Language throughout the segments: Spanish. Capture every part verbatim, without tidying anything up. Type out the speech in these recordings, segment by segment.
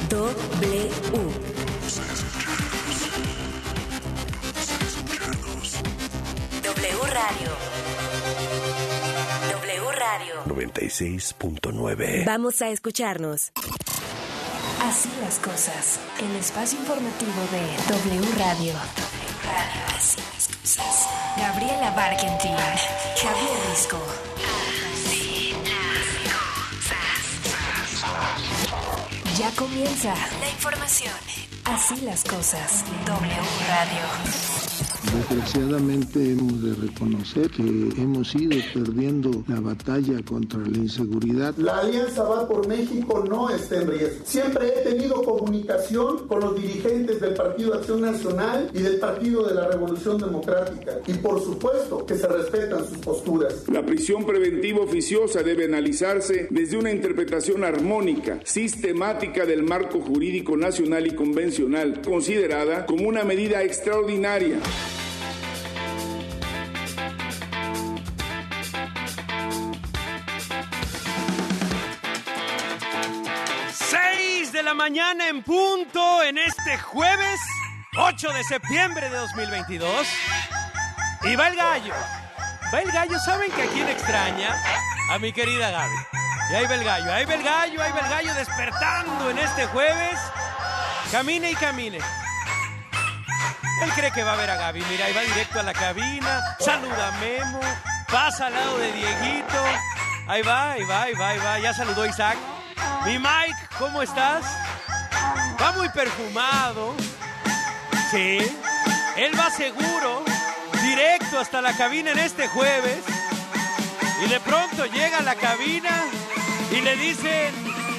W. W Radio. W Radio. noventa y seis punto nueve. Vamos a escucharnos. Así las cosas. El espacio informativo de W Radio. W Radio. Así las cosas. Gabriela Barkentin. Javier Risco. Así las cosas. Ya comienza la información. Así las cosas. W Radio. Desgraciadamente hemos de reconocer que hemos ido perdiendo la batalla contra la inseguridad. La Alianza Va por México no está en riesgo. Siempre he tenido comunicación con los dirigentes del Partido Acción Nacional y del Partido de la Revolución Democrática. Y por supuesto que se respetan sus posturas. La prisión preventiva oficiosa debe analizarse desde una interpretación armónica, sistemática del marco jurídico nacional y convencional, considerada como una medida extraordinaria. De la mañana en punto en este jueves ocho de septiembre de dos mil veintidós. Y va el gallo. Va el gallo. ¿Saben que a quién extraña? A mi querida Gaby. Y ahí va el gallo, ahí va el gallo, ahí va el gallo despertando en este jueves. Camine y camine. Él cree que va a ver a Gaby. Mira, ahí va directo a la cabina. Saluda a Memo. Pasa al lado de Dieguito. Ahí va, ahí va, ahí va, ahí va. Ya saludó a Isaac. Mi Mike, ¿cómo estás? Va muy perfumado. Sí. Él va seguro, directo hasta la cabina en este jueves. Y de pronto llega a la cabina y le dicen: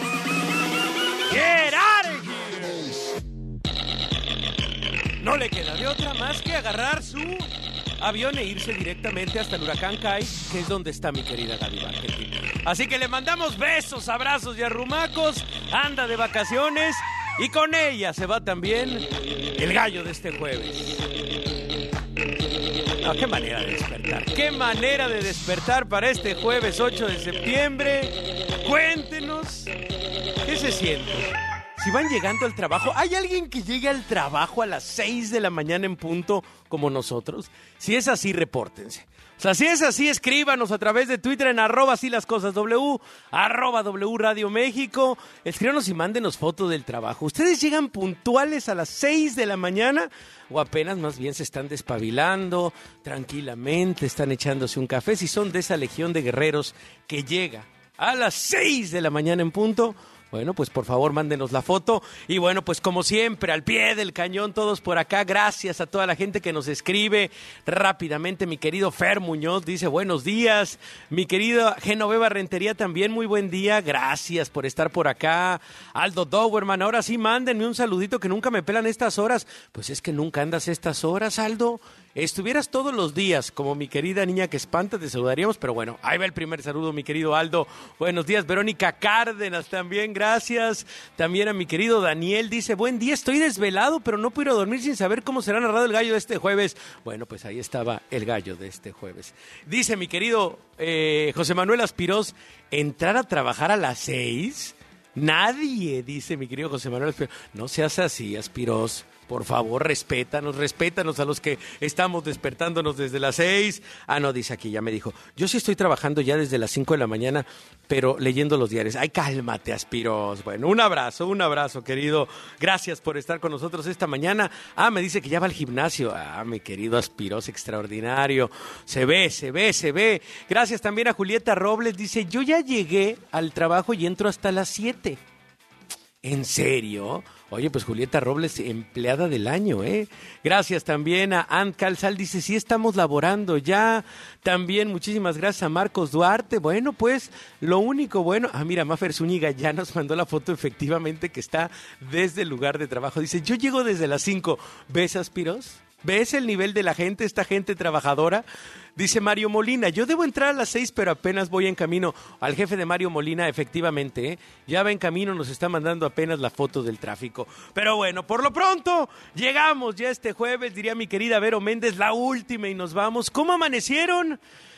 "Get out of here". No le queda de otra más que agarrar su avión e irse directamente hasta el huracán Kai, que es donde está mi querida Gaby Barkentin. Así que le mandamos besos, abrazos y arrumacos. Anda de vacaciones y con ella se va también el gallo de este jueves. No, qué manera de despertar. Qué manera de despertar para este jueves ocho de septiembre. Cuéntenos, ¿qué se siente? Si van llegando al trabajo, ¿hay alguien que llegue al trabajo a las seis de la mañana en punto como nosotros? Si es así, repórtense. O sea, si es así, escríbanos a través de Twitter en arroba así las cosas W, arroba W Radio México. Escríbanos y mándenos fotos del trabajo. ¿Ustedes llegan puntuales a las seis de la mañana o apenas más bien se están despabilando, tranquilamente, están echándose un café? Si son de esa legión de guerreros que llega a las seis de la mañana en punto, bueno, pues por favor mándenos la foto. Y bueno, pues como siempre, al pie del cañón, todos por acá. Gracias a toda la gente que nos escribe rápidamente. Mi querido Fer Muñoz dice buenos días. Mi querido Genoveva Rentería también, muy buen día. Gracias por estar por acá. Aldo Dowerman, ahora sí mándenme un saludito, que nunca me pelan estas horas. Pues es que nunca andas estas horas, Aldo. Estuvieras todos los días como mi querida niña que espanta, te saludaríamos, pero bueno, ahí va el primer saludo, mi querido Aldo. Buenos días. Verónica Cárdenas también, gracias. También a mi querido Daniel, dice, buen día, estoy desvelado, pero no puedo dormir sin saber cómo será narrado el gallo de este jueves. Bueno, pues ahí estaba el gallo de este jueves. Dice mi querido eh, José Manuel Aspirós, ¿entrar a trabajar a las seis? Nadie, dice mi querido José Manuel Aspirós. No seas así, Aspirós. Por favor, respétanos, respétanos a los que estamos despertándonos desde las seis. Ah, no, dice aquí, ya me dijo. Yo sí estoy trabajando ya desde las cinco de la mañana, pero leyendo los diarios. Ay, cálmate, Aspiros. Bueno, un abrazo, un abrazo, querido. Gracias por estar con nosotros esta mañana. Ah, me dice que ya va al gimnasio. Ah, mi querido Aspiros, extraordinario. Se ve, se ve, se ve. Gracias también a Julieta Robles. Dice, yo ya llegué al trabajo y entro hasta las siete. ¿En serio? Oye, pues Julieta Robles, empleada del año, ¿eh? Gracias también a Ant Calzal, dice, sí estamos laborando ya. También muchísimas gracias a Marcos Duarte. Bueno, pues, lo único bueno... Ah, mira, Mafer Zúñiga ya nos mandó la foto efectivamente que está desde el lugar de trabajo. Dice, yo llego desde las cinco. ¿Ves, Aspiros? ¿Ves el nivel de la gente, esta gente trabajadora? Dice Mario Molina, yo debo entrar a las seis, pero apenas voy en camino. Al jefe de Mario Molina, efectivamente, ¿eh? Ya va en camino, nos está mandando apenas la foto del tráfico. Pero bueno, por lo pronto, llegamos ya este jueves, diría mi querida Vero Méndez, la última y nos vamos. ¿Cómo amanecieron?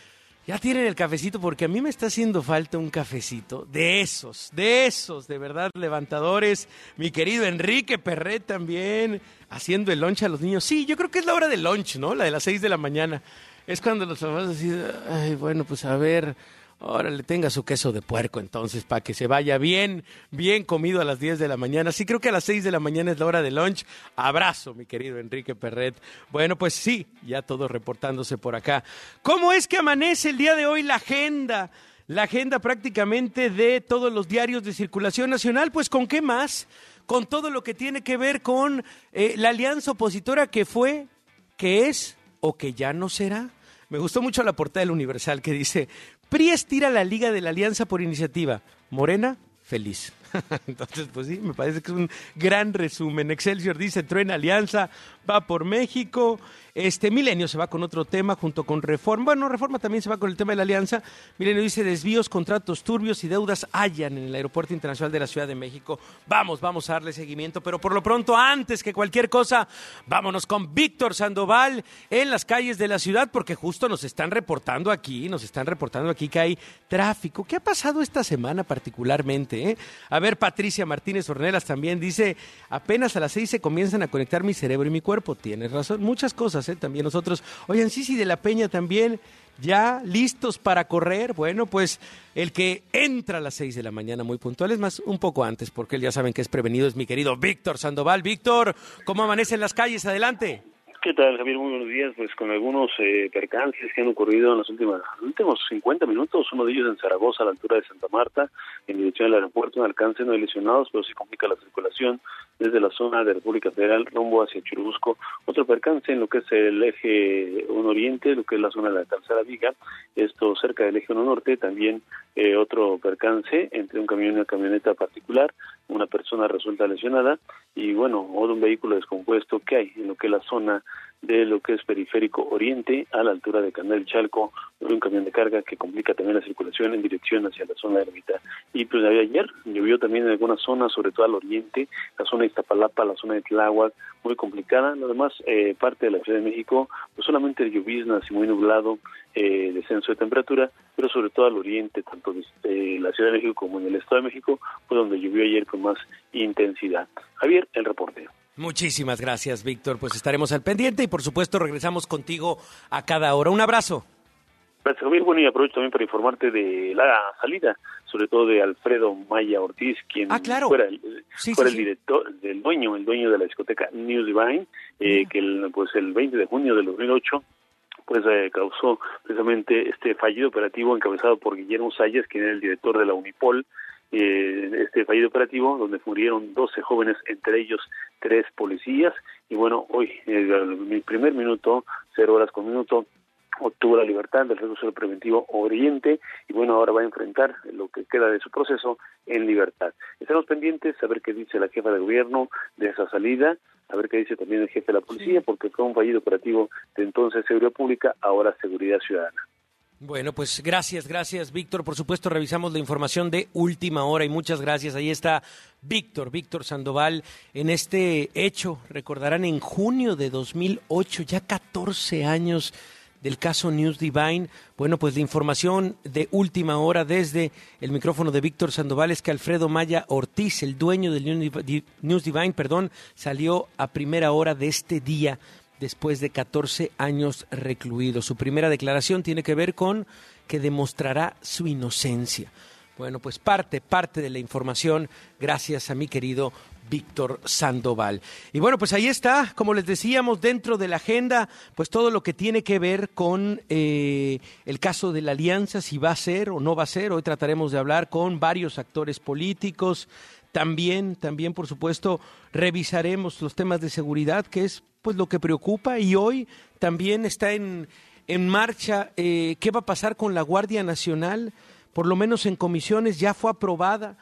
Ya tienen el cafecito, porque a mí me está haciendo falta un cafecito de esos, de esos, de verdad, levantadores. Mi querido Enrique Perret también, haciendo el lunch a los niños. Sí, yo creo que es la hora del lunch, ¿no? La de las seis de la mañana. Es cuando los papás así, ay, bueno, pues a ver, órale, tenga su queso de puerco entonces, para que se vaya bien, bien comido a las diez de la mañana. Sí, creo que a las seis de la mañana es la hora de lunch. Abrazo, mi querido Enrique Perret. Bueno, pues sí, ya todos reportándose por acá. ¿Cómo es que amanece el día de hoy la agenda? La agenda prácticamente de todos los diarios de circulación nacional. Pues, ¿con qué más? Con todo lo que tiene que ver con eh, la alianza opositora que fue, que es o que ya no será. Me gustó mucho la portada del Universal que dice: P R I estira la Liga de la Alianza por iniciativa. Morena, feliz. Entonces, pues sí, me parece que es un gran resumen. Excelsior dice: truena alianza, va por México. Este Milenio se va con otro tema junto con Reforma. Bueno, Reforma también se va con el tema de la alianza. Milenio dice: desvíos, contratos turbios y deudas hallan en el Aeropuerto Internacional de la Ciudad de México. Vamos, vamos a darle seguimiento, pero por lo pronto, antes que cualquier cosa, vámonos con Víctor Sandoval en las calles de la ciudad, porque justo nos están reportando aquí, nos están reportando aquí que hay tráfico. ¿Qué ha pasado esta semana particularmente? Eh? A ver, Patricia Martínez Ornelas también dice: apenas a las seis se comienzan a conectar mi cerebro y mi cuerpo. Tienes razón, muchas cosas, ¿eh? También nosotros. Oigan, Cici de la Peña también, ya listos para correr. Bueno, pues el que entra a las seis de la mañana muy puntual, es más, un poco antes, porque él ya saben que es prevenido, es mi querido Víctor Sandoval. Víctor, ¿cómo amanecen las calles? Adelante. ¿Qué tal, Javier? Muy buenos días. Pues con algunos eh, percances que han ocurrido en los últimos, los últimos cincuenta minutos, uno de ellos en Zaragoza, a la altura de Santa Marta, en dirección al aeropuerto. En alcance no hay lesionados, pero sí complica la circulación desde la zona de República Federal rumbo hacia Churubusco. Otro percance en lo que es el eje uno Oriente, lo que es la zona de la Tercera Viga, esto cerca del eje uno Norte. También eh, otro percance entre un camión y una camioneta particular, una persona resulta lesionada, y bueno, otro un vehículo descompuesto que hay en lo que es la zona de lo que es Periférico Oriente, a la altura de Canal Chalco, un camión de carga que complica también la circulación en dirección hacia la zona de Ermita. Y pues ayer llovió también en algunas zonas, sobre todo al oriente, la zona de Iztapalapa, la zona de Tláhuac, muy complicada. Lo demás, eh, parte de la Ciudad de México, pues solamente lloviznas y muy nublado, eh, descenso de temperatura, pero sobre todo al oriente, tanto de eh, la Ciudad de México como en el Estado de México, fue donde llovió ayer con más intensidad. Javier, el reporte. Muchísimas gracias, Víctor. Pues estaremos al pendiente y, por supuesto, regresamos contigo a cada hora. Un abrazo. Gracias, Javier. Bueno, y aprovecho también para informarte de la salida, sobre todo de Alfredo Maya Ortiz, quien ah, claro. fuera, el, sí, fuera sí, el sí. director, del dueño, el dueño de la discoteca News Divine, eh, que el, pues el veinte de junio del dos mil ocho pues eh, causó precisamente este fallido operativo encabezado por Guillermo Salles, quien era el director de la Unipol. Eh, este fallido operativo donde murieron doce jóvenes, entre ellos tres policías. Y bueno, hoy, eh, mi primer minuto, cero horas con minuto, obtuvo la libertad del reclusorio preventivo Oriente, y bueno, ahora va a enfrentar lo que queda de su proceso en libertad. Estamos pendientes a ver qué dice la jefa de gobierno de esa salida, a ver qué dice también el jefe de la policía, sí, porque fue un fallido operativo de entonces Seguridad Pública, ahora Seguridad Ciudadana. Bueno, pues gracias, gracias, Víctor. Por supuesto, revisamos la información de última hora y muchas gracias. Ahí está Víctor, Víctor Sandoval, en este hecho, recordarán, en junio de dos mil ocho, ya catorce años del caso News Divine. Bueno, pues la información de última hora desde el micrófono de Víctor Sandoval es que Alfredo Maya Ortiz, el dueño del News Divine, perdón, salió a primera hora de este día, después de catorce años recluido. Su primera declaración tiene que ver con que demostrará su inocencia. Bueno, pues parte, parte de la información, gracias a mi querido Víctor Sandoval. Y bueno, pues ahí está, como les decíamos, dentro de la agenda, pues todo lo que tiene que ver con eh, el caso de la alianza, si va a ser o no va a ser. Hoy trataremos de hablar con varios actores políticos. También, también, por supuesto, revisaremos los temas de seguridad, que es pues lo que preocupa, y hoy también está en, en marcha eh, qué va a pasar con la Guardia Nacional. Por lo menos en comisiones ya fue aprobada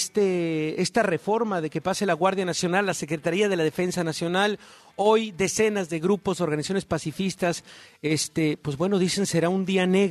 este esta reforma de que pase la Guardia Nacional, la Secretaría de la Defensa Nacional. Hoy decenas de grupos, organizaciones pacifistas, este, pues bueno, dicen será un día negro,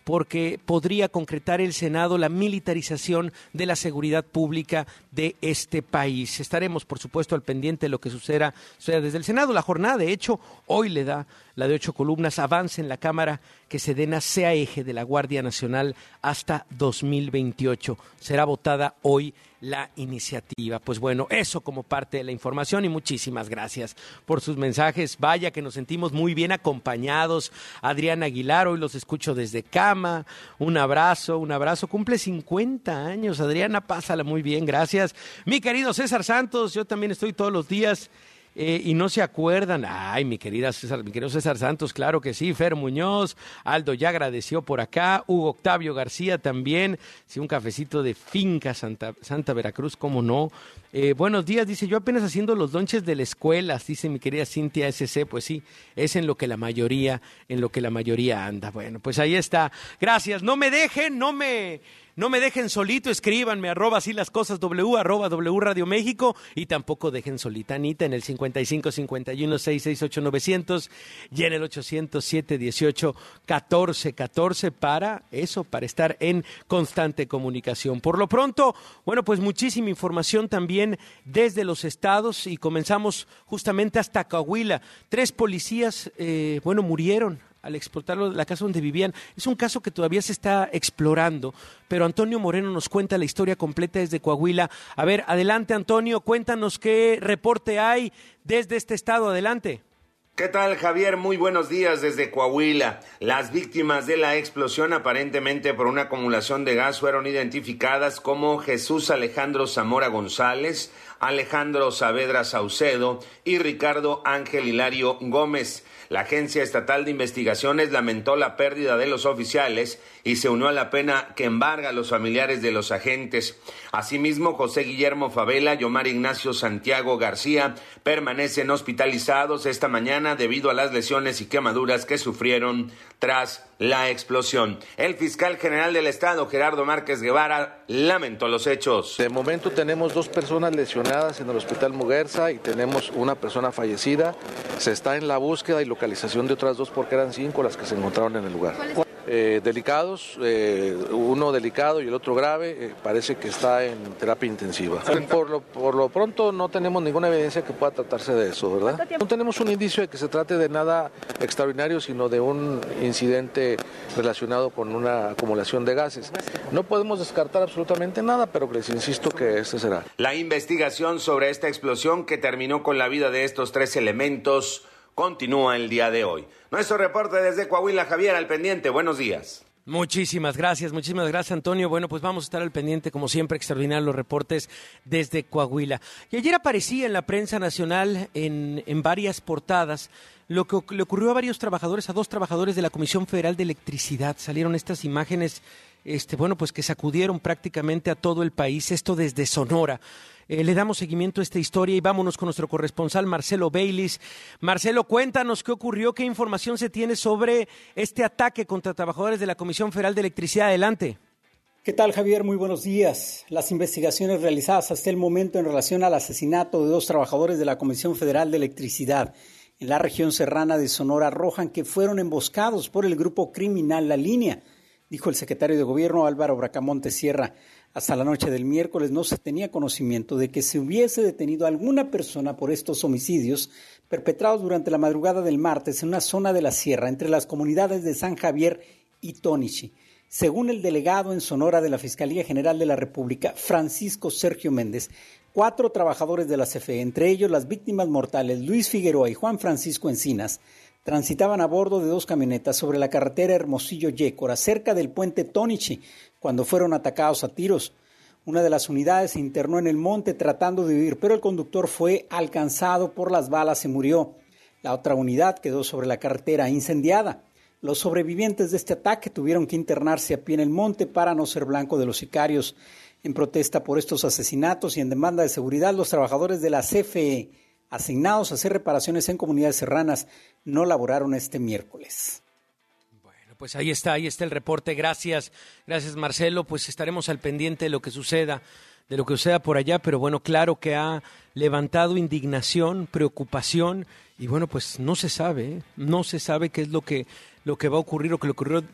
porque podría concretar el Senado la militarización de la seguridad pública de este país. Estaremos, por supuesto, al pendiente de lo que suceda, suceda desde el Senado. La jornada, de hecho, hoy le da la de ocho columnas, avance en la Cámara, que Sedena sea eje de la Guardia Nacional hasta dos mil veintiocho. Será votada hoy la iniciativa. Pues bueno, eso como parte de la información y muchísimas gracias por sus mensajes. Vaya que nos sentimos muy bien acompañados. Adrián Aguilar, hoy los escucho desde cama. Un abrazo, un abrazo. Cumple cincuenta años. Adriana, pásala muy bien, gracias. Mi querido César Santos, yo también estoy todos los días. Eh, y no se acuerdan, ay, mi querida César, mi querido César Santos, claro que sí, Fer Muñoz, Aldo ya agradeció por acá, Hugo Octavio García también, sí, un cafecito de Finca Santa, Santa Veracruz, cómo no. Eh, buenos días, dice, yo apenas haciendo los lonches de la escuela, dice mi querida Cintia S C, pues sí, es en lo que la mayoría, en lo que la mayoría anda. Bueno, pues ahí está, gracias, no me dejen, no me... No me dejen solito, escríbanme, arroba así las cosas W, arroba W Radio México, y tampoco dejen solita a Anita en el cincuenta y cinco cincuenta y uno sesenta y seis ocho novecientos y en el ochocientos siete dieciocho catorce catorce para eso, para estar en constante comunicación. Por lo pronto, bueno, pues muchísima información también desde los estados y comenzamos justamente hasta Coahuila. Tres policías, eh, bueno, murieron al explotarlo de la casa donde vivían. Es un caso que todavía se está explorando, pero Antonio Moreno nos cuenta la historia completa desde Coahuila. A ver, adelante Antonio, cuéntanos qué reporte hay desde este estado, adelante. ¿Qué tal, Javier? Muy buenos días desde Coahuila. Las víctimas de la explosión, aparentemente por una acumulación de gas, fueron identificadas como Jesús Alejandro Zamora González, Alejandro Saavedra Saucedo y Ricardo Ángel Hilario Gómez. La Agencia Estatal de Investigaciones lamentó la pérdida de los oficiales y se unió a la pena que embarga a los familiares de los agentes. Asimismo, José Guillermo Favela y Omar Ignacio Santiago García permanecen hospitalizados esta mañana debido a las lesiones y quemaduras que sufrieron tras la explosión. El fiscal general del estado, Gerardo Márquez Guevara, lamentó los hechos. De momento tenemos dos personas lesionadas en el hospital Muguerza y tenemos una persona fallecida. Se está en la búsqueda y localización de otras dos porque eran cinco las que se encontraron en el lugar. Eh, delicados, eh, uno delicado y el otro grave, eh, parece que está en terapia intensiva. Por lo, por lo pronto no tenemos ninguna evidencia que pueda tratarse de eso, ¿verdad? No tenemos un indicio de que se trate de nada extraordinario, sino de un incidente relacionado con una acumulación de gases. No podemos descartar absolutamente nada, pero les insisto que este será. La investigación sobre esta explosión que terminó con la vida de estos tres elementos continúa el día de hoy. Nuestro reporte desde Coahuila, Javier, al pendiente. Buenos días. Muchísimas gracias, muchísimas gracias, Antonio. Bueno, pues vamos a estar al pendiente, como siempre, extraordinarios los reportes desde Coahuila. Y ayer aparecía en la prensa nacional, en, en varias portadas, lo que le ocurrió a varios trabajadores, a dos trabajadores de la Comisión Federal de Electricidad. Salieron estas imágenes, este, bueno, pues que sacudieron prácticamente a todo el país, esto desde Sonora. Eh, le damos seguimiento a esta historia y vámonos con nuestro corresponsal Marcelo Baylis. Marcelo, cuéntanos qué ocurrió, qué información se tiene sobre este ataque contra trabajadores de la Comisión Federal de Electricidad. Adelante. ¿Qué tal, Javier? Muy buenos días. Las investigaciones realizadas hasta el momento en relación al asesinato de dos trabajadores de la Comisión Federal de Electricidad en la región serrana de Sonora arrojan que fueron emboscados por el grupo criminal La Línea, dijo el secretario de Gobierno Álvaro Bracamonte Sierra. Hasta la noche del miércoles no se tenía conocimiento de que se hubiese detenido a alguna persona por estos homicidios perpetrados durante la madrugada del martes en una zona de la sierra entre las comunidades de San Javier y Tónichi. Según el delegado en Sonora de la Fiscalía General de la República, Francisco Sergio Méndez, cuatro trabajadores de la C F E, entre ellos las víctimas mortales Luis Figueroa y Juan Francisco Encinas, transitaban a bordo de dos camionetas sobre la carretera Hermosillo-Yécora, cerca del puente Tónichi, cuando fueron atacados a tiros. Una de las unidades se internó en el monte tratando de huir, pero el conductor fue alcanzado por las balas y murió. La otra unidad quedó sobre la carretera incendiada. Los sobrevivientes de este ataque tuvieron que internarse a pie en el monte para no ser blanco de los sicarios. En protesta por estos asesinatos y en demanda de seguridad, los trabajadores de la C F E, asignados a hacer reparaciones en comunidades serranas, no laboraron este miércoles. Bueno, pues ahí está, ahí está el reporte. Gracias, gracias Marcelo. Pues estaremos al pendiente de lo que suceda, de lo que suceda por allá, pero bueno, claro que ha levantado indignación, preocupación, y bueno, pues no se sabe, ¿eh? no se sabe qué es lo que, lo que va a ocurrir o que le ocurrió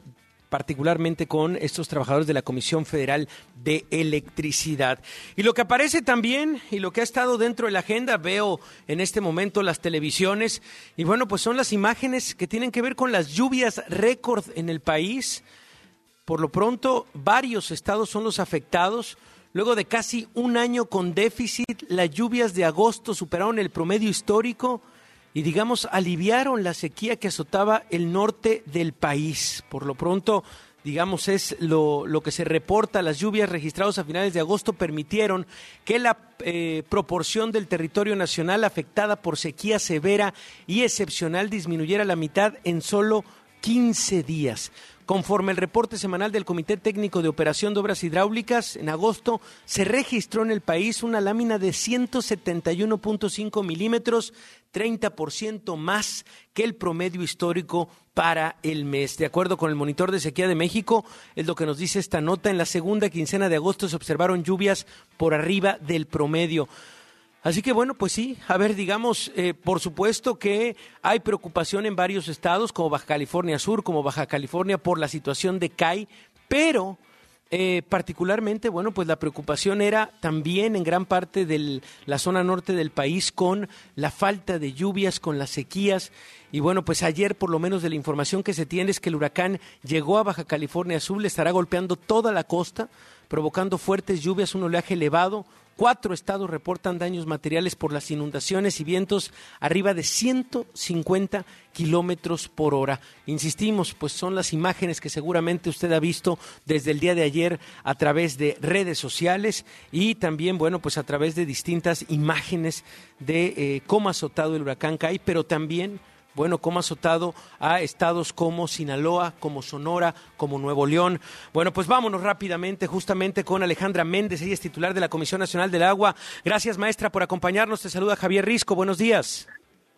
particularmente con estos trabajadores de la Comisión Federal de Electricidad. Y lo que aparece también, y lo que ha estado dentro de la agenda, veo en este momento las televisiones, y bueno, pues son las imágenes que tienen que ver con las lluvias récord en el país. Por lo pronto, varios estados son los afectados. Luego de casi un año con déficit, las lluvias de agosto superaron el promedio histórico y, digamos, aliviaron la sequía que azotaba el norte del país. Por lo pronto, digamos, es lo, lo que se reporta. Las lluvias registradas a finales de agosto permitieron que la eh, proporción del territorio nacional afectada por sequía severa y excepcional disminuyera a la mitad en solo quince días. Conforme el reporte semanal del Comité Técnico de Operación de Obras Hidráulicas, en agosto se registró en el país una lámina de ciento setenta y uno punto cinco milímetros, treinta por ciento más que el promedio histórico para el mes. De acuerdo con el Monitor de Sequía de México, es lo que nos dice esta nota, en la segunda quincena de agosto se observaron lluvias por arriba del promedio. Así que bueno, pues sí, a ver, digamos, eh, por supuesto que hay preocupación en varios estados, como Baja California Sur, como Baja California, por la situación de C A I, pero eh, particularmente, bueno, pues la preocupación era también en gran parte de la zona norte del país con la falta de lluvias, con las sequías. Y bueno, pues ayer, por lo menos de la información que se tiene, es que el huracán llegó a Baja California Sur, le estará golpeando toda la costa, provocando fuertes lluvias, un oleaje elevado. Cuatro estados reportan daños materiales por las inundaciones y vientos arriba de ciento cincuenta kilómetros por hora. Insistimos, pues son las imágenes que seguramente usted ha visto desde el día de ayer a través de redes sociales y también, bueno, pues a través de distintas imágenes de eh, cómo ha azotado el huracán C A I, pero también, bueno, cómo ha azotado a estados como Sinaloa, como Sonora, como Nuevo León. Bueno, pues vámonos rápidamente justamente con Alejandra Méndez, ella es titular de la Comisión Nacional del Agua. Gracias, maestra, por acompañarnos. Te saluda Javier Risco. Buenos días.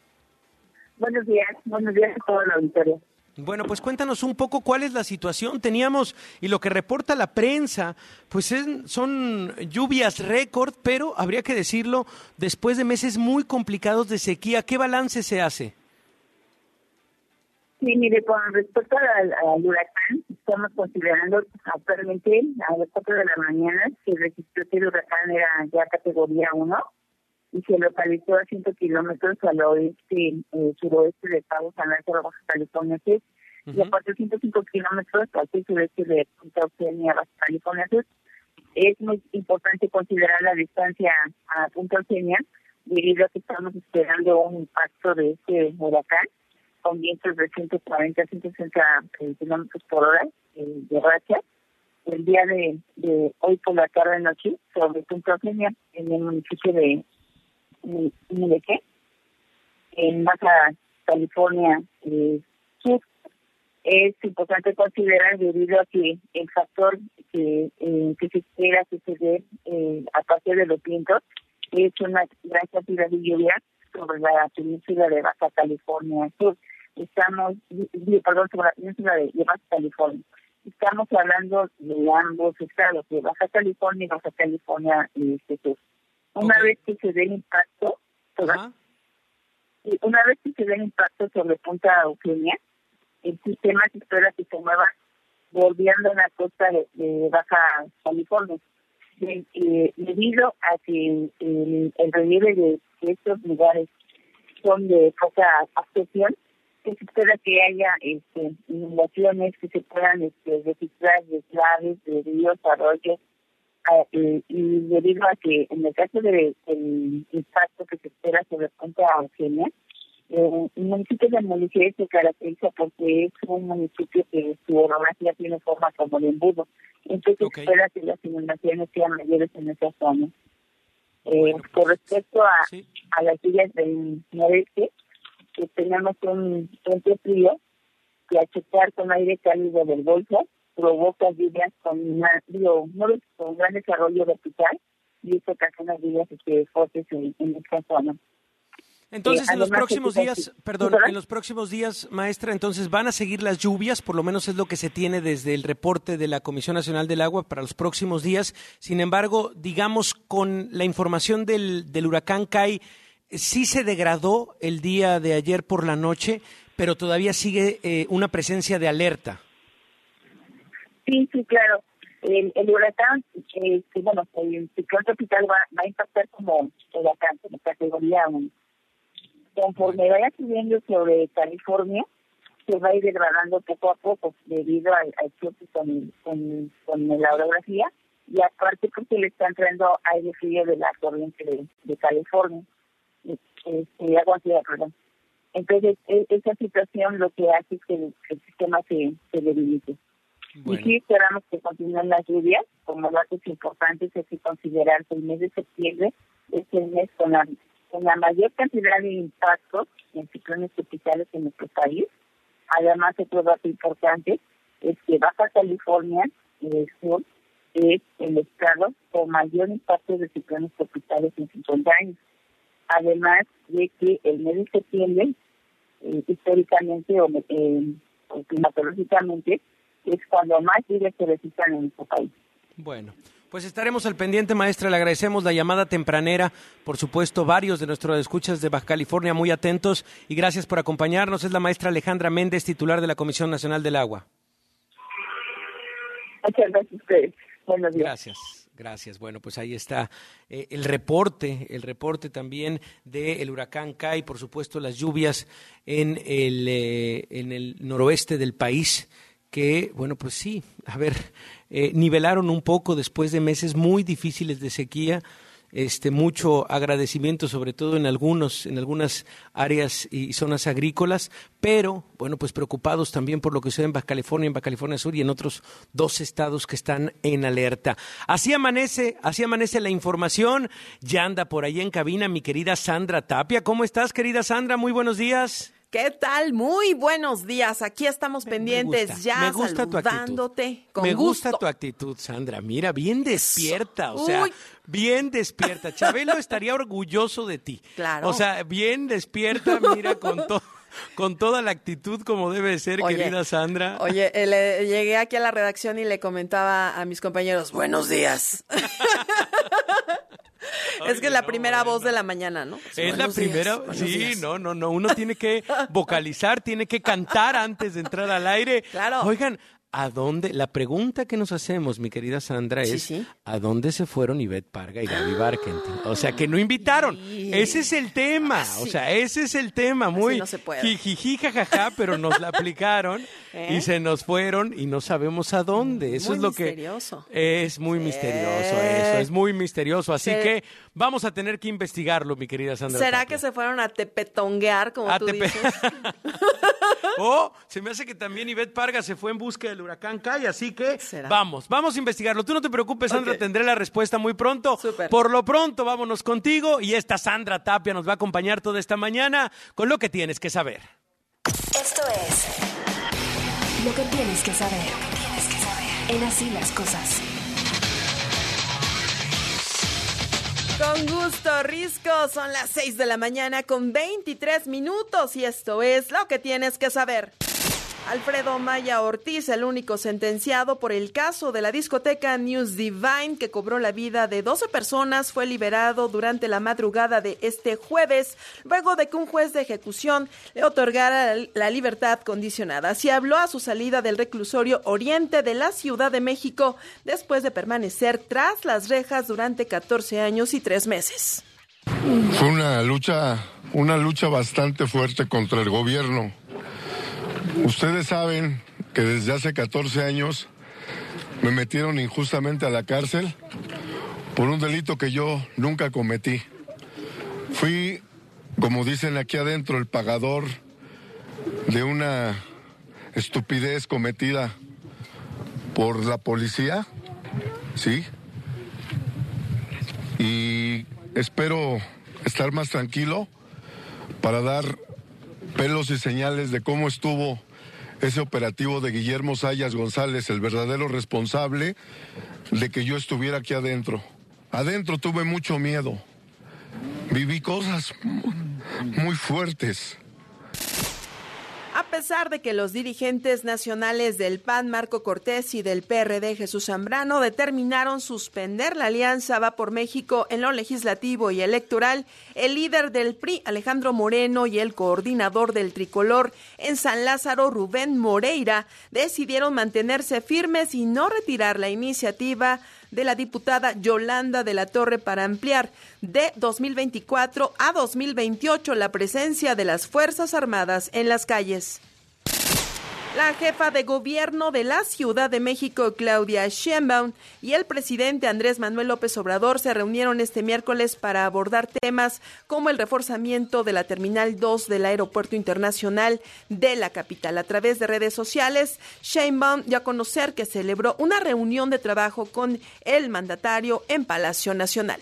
Buenos días, buenos días a toda la auditoría. Bueno, pues cuéntanos un poco cuál es la situación. Teníamos, y lo que reporta la prensa, pues es, son lluvias récord, pero habría que decirlo, después de meses muy complicados de sequía. ¿Qué balance se hace? Sí, mire, con respecto al, al huracán, estamos considerando actualmente a las cuatro de la mañana se registró que el huracán era ya categoría uno y se localizó a ciento kilómetros al oeste, eh, suroeste de Cabo San Lázaro, Baja California Sur, uh-huh. y a cuatrocientos cinco kilómetros al sureste de Punta Eugenia, Baja California Sur. Es muy importante considerar la distancia a Punta Eugenia debido a que estamos esperando un impacto de este huracán con vientos de ciento cuarenta a ciento sesenta kilómetros por hora eh, de racha. El día de, de hoy por la tarde-noche, sobre Punta Eugenia, en el municipio de Mulegé, en Baja California eh, Sur. Es importante considerar, debido a que el factor que, eh, que se espera que se dé eh, a partir de los vientos es una gran cantidad de lluvia sobre la península de Baja California Sur. Estamos, perdón, sobre la península de, de Baja California. Estamos hablando de ambos estados, de Baja California y Baja California este, Sur. Una okay. vez que se dé el impacto, sobre, una vez que se dé el impacto sobre Punta Eugenia, el sistema se espera que se mueva bordeando la costa de, de Baja California. De, eh, debido a que el, el relieve de estos lugares son de poca absorción, se espera que haya este, inundaciones que se puedan este, registrar deslaves de ríos, arroyos, eh, y debido a que en el caso del de, impacto que se espera sobre Punta Eugenia, eh, el municipio de Mulegé se caracteriza porque es un municipio que su orografía tiene forma como de embudo, entonces okay. se espera que las inundaciones sean mayores en esa zona. Eh, bueno, pues, con respecto a, sí. a las lluvias del noreste, que tenemos un frente frío que al chocar con aire cálido del Golfo provoca lluvias con, una, digo, con un gran desarrollo vertical y eso ocasiona lluvias este, fuertes en, en esta zona. Entonces, eh, en los próximos días, perdón, ¿verdad? en los próximos días, maestra, entonces van a seguir las lluvias, por lo menos es lo que se tiene desde el reporte de la Comisión Nacional del Agua para los próximos días. Sin embargo, digamos, con la información del, del huracán C A I, sí se degradó el día de ayer por la noche, pero todavía sigue eh, una presencia de alerta. Sí, sí, claro. El, el huracán, este, bueno, el ciclón tropical va, va a impactar como huracán, como categoría uno. Conforme vaya subiendo sobre California, se va a ir degradando poco a poco debido al, al choque con, con, con la orografía, y aparte porque le está entrando aire frío de la corriente de, de California, este, agua fría, perdón. Entonces, e, esa situación lo que hace es que el, el sistema se, se debilite. Bueno. Y sí esperamos que continúen las lluvias. Como datos importantes hay que considerar que el mes de septiembre es el mes con la, con la mayor cantidad de impactos en ciclones tropicales en nuestro país. Además, otro dato importante es que Baja California del Sur es el estado con mayor impacto de ciclones tropicales en cincuenta años. Además de que el mes de septiembre, eh, históricamente o eh, climatológicamente, es cuando más lluvias se registran en nuestro país. Bueno, pues estaremos al pendiente, maestra. Le agradecemos la llamada tempranera. Por supuesto, varios de nuestros escuchas de Baja California muy atentos, y gracias por acompañarnos. Es la maestra Alejandra Méndez, titular de la Comisión Nacional del Agua. Muchas gracias a ustedes. Buenos días. Gracias. Gracias. Bueno, pues ahí está eh, el reporte, el reporte también del huracán Kai, por supuesto las lluvias en el, eh, en el noroeste del país, que, bueno, pues sí, a ver, eh, nivelaron un poco después de meses muy difíciles de sequía. Este, mucho agradecimiento, sobre todo en algunos, en algunas áreas y zonas agrícolas, pero, bueno, pues preocupados también por lo que sucede en Baja California, en Baja California Sur y en otros dos estados que están en alerta. Así amanece, así amanece la información. Ya anda por ahí en cabina mi querida Sandra Tapia. ¿Cómo estás, querida Sandra? Muy buenos días. ¿Qué tal? Muy buenos días. Aquí estamos pendientes, me gusta, ya me gusta saludándote. Tu con me gusto. gusta tu actitud, Sandra. Mira, bien despierta, o sea, Uy. bien despierta. Chabelo estaría orgulloso de ti. Claro. O sea, bien despierta, mira, con todo. Con toda la actitud como debe ser, Oye, querida Sandra. Oye, eh, le, llegué aquí a la redacción y le comentaba a mis compañeros, buenos días. Oye, es que es la no, primera bueno. voz de la mañana, ¿no? Es Buenos la días, primera, buenos sí, días. no, no, no, uno tiene que vocalizar, tiene que cantar antes de entrar al aire. Claro. Oigan, ¿a dónde? La pregunta que nos hacemos, mi querida Sandra, Sí, es sí. ¿a dónde se fueron Ivette Parga y Gaby Barkentin? O sea, que no invitaron. Sí. Ese es el tema, Así. o sea, ese es el tema. Muy no se puede. jijiji, jajaja, pero nos la aplicaron ¿Eh? y se nos fueron y no sabemos a dónde. Eso Muy es lo que misterioso. es muy Sí. misterioso, eso es muy misterioso. Así Se- que vamos a tener que investigarlo, mi querida Sandra. ¿Será Tapia. que se fueron a tepetonguear, como A tú tepe- dices? Oh, se me hace que también Ivette Parga se fue en busca del huracán Kai, así que ¿Será? vamos, vamos a investigarlo. Tú no te preocupes, Sandra, Ok. tendré la respuesta muy pronto. Súper. Por lo pronto, vámonos contigo y esta Sandra Tapia nos va a acompañar toda esta mañana con lo que tienes que saber. Esto es lo que tienes que saber. Lo que tienes que saber. En Así las Cosas. Con gusto, Risco, son las seis de la mañana con veintitrés minutos y esto es lo que tienes que saber. Alfredo Maya Ortiz, el único sentenciado por el caso de la discoteca News Divine que cobró la vida de doce personas, fue liberado durante la madrugada de este jueves, luego de que un juez de ejecución le otorgara la libertad condicionada. Así habló a su salida del reclusorio Oriente de la Ciudad de México, después de permanecer tras las rejas durante catorce años y tres meses. Fue una lucha, una lucha bastante fuerte contra el gobierno. Ustedes saben que desde hace catorce años me metieron injustamente a la cárcel por un delito que yo nunca cometí. Fui, como dicen aquí adentro, el pagador de una estupidez cometida por la policía, ¿sí? Y espero estar más tranquilo para dar pelos y señales de cómo estuvo ese operativo de Guillermo Sayas González, el verdadero responsable de que yo estuviera aquí adentro. Adentro tuve mucho miedo. Viví cosas muy fuertes. A A pesar de que los dirigentes nacionales del P A N, Marco Cortés, y del P R D, Jesús Zambrano, determinaron suspender la alianza Va por México en lo legislativo y electoral, el líder del P R I, Alejandro Moreno, y el coordinador del Tricolor en San Lázaro, Rubén Moreira, decidieron mantenerse firmes y no retirar la iniciativa de la diputada Yolanda de la Torre para ampliar de dos mil veinticuatro a dos mil veintiocho la presencia de las Fuerzas Armadas en las calles. La jefa de gobierno de la Ciudad de México, Claudia Sheinbaum, y el presidente Andrés Manuel López Obrador se reunieron este miércoles para abordar temas como el reforzamiento de la Terminal dos del Aeropuerto Internacional de la capital. A través de redes sociales, Sheinbaum dio a conocer que celebró una reunión de trabajo con el mandatario en Palacio Nacional.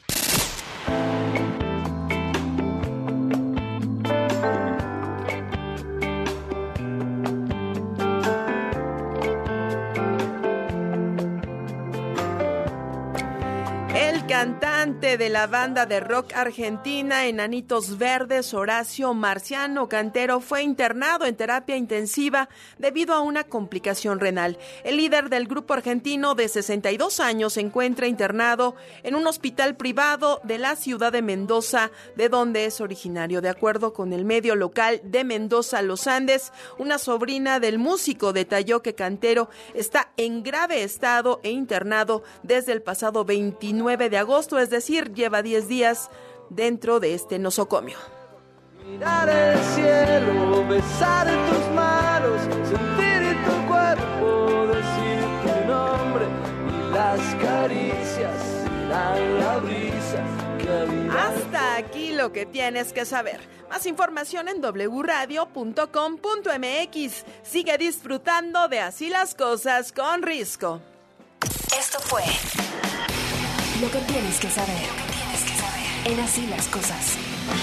El cantante de la banda de rock argentina Enanitos Verdes, Horacio Marciano Cantero, fue internado en terapia intensiva debido a una complicación renal. El líder del grupo argentino de sesenta y dos años se encuentra internado en un hospital privado de la ciudad de Mendoza, de donde es originario. De acuerdo con el medio local de Mendoza Los Andes, una sobrina del músico detalló que Cantero está en grave estado e internado desde el pasado veintinueve de agosto, es decir, lleva diez días dentro de este nosocomio. Mirar el cielo, besar tus manos, sentir tu cuerpo, decir tu nombre, y las caricias serán la brisa que habita. Hasta aquí lo que tienes que saber. Más información en doble u radio punto com punto m x. Sigue disfrutando de Así las Cosas con Risco. Esto fue Lo que tienes que saber. Lo que tienes que saber. En Así las Cosas.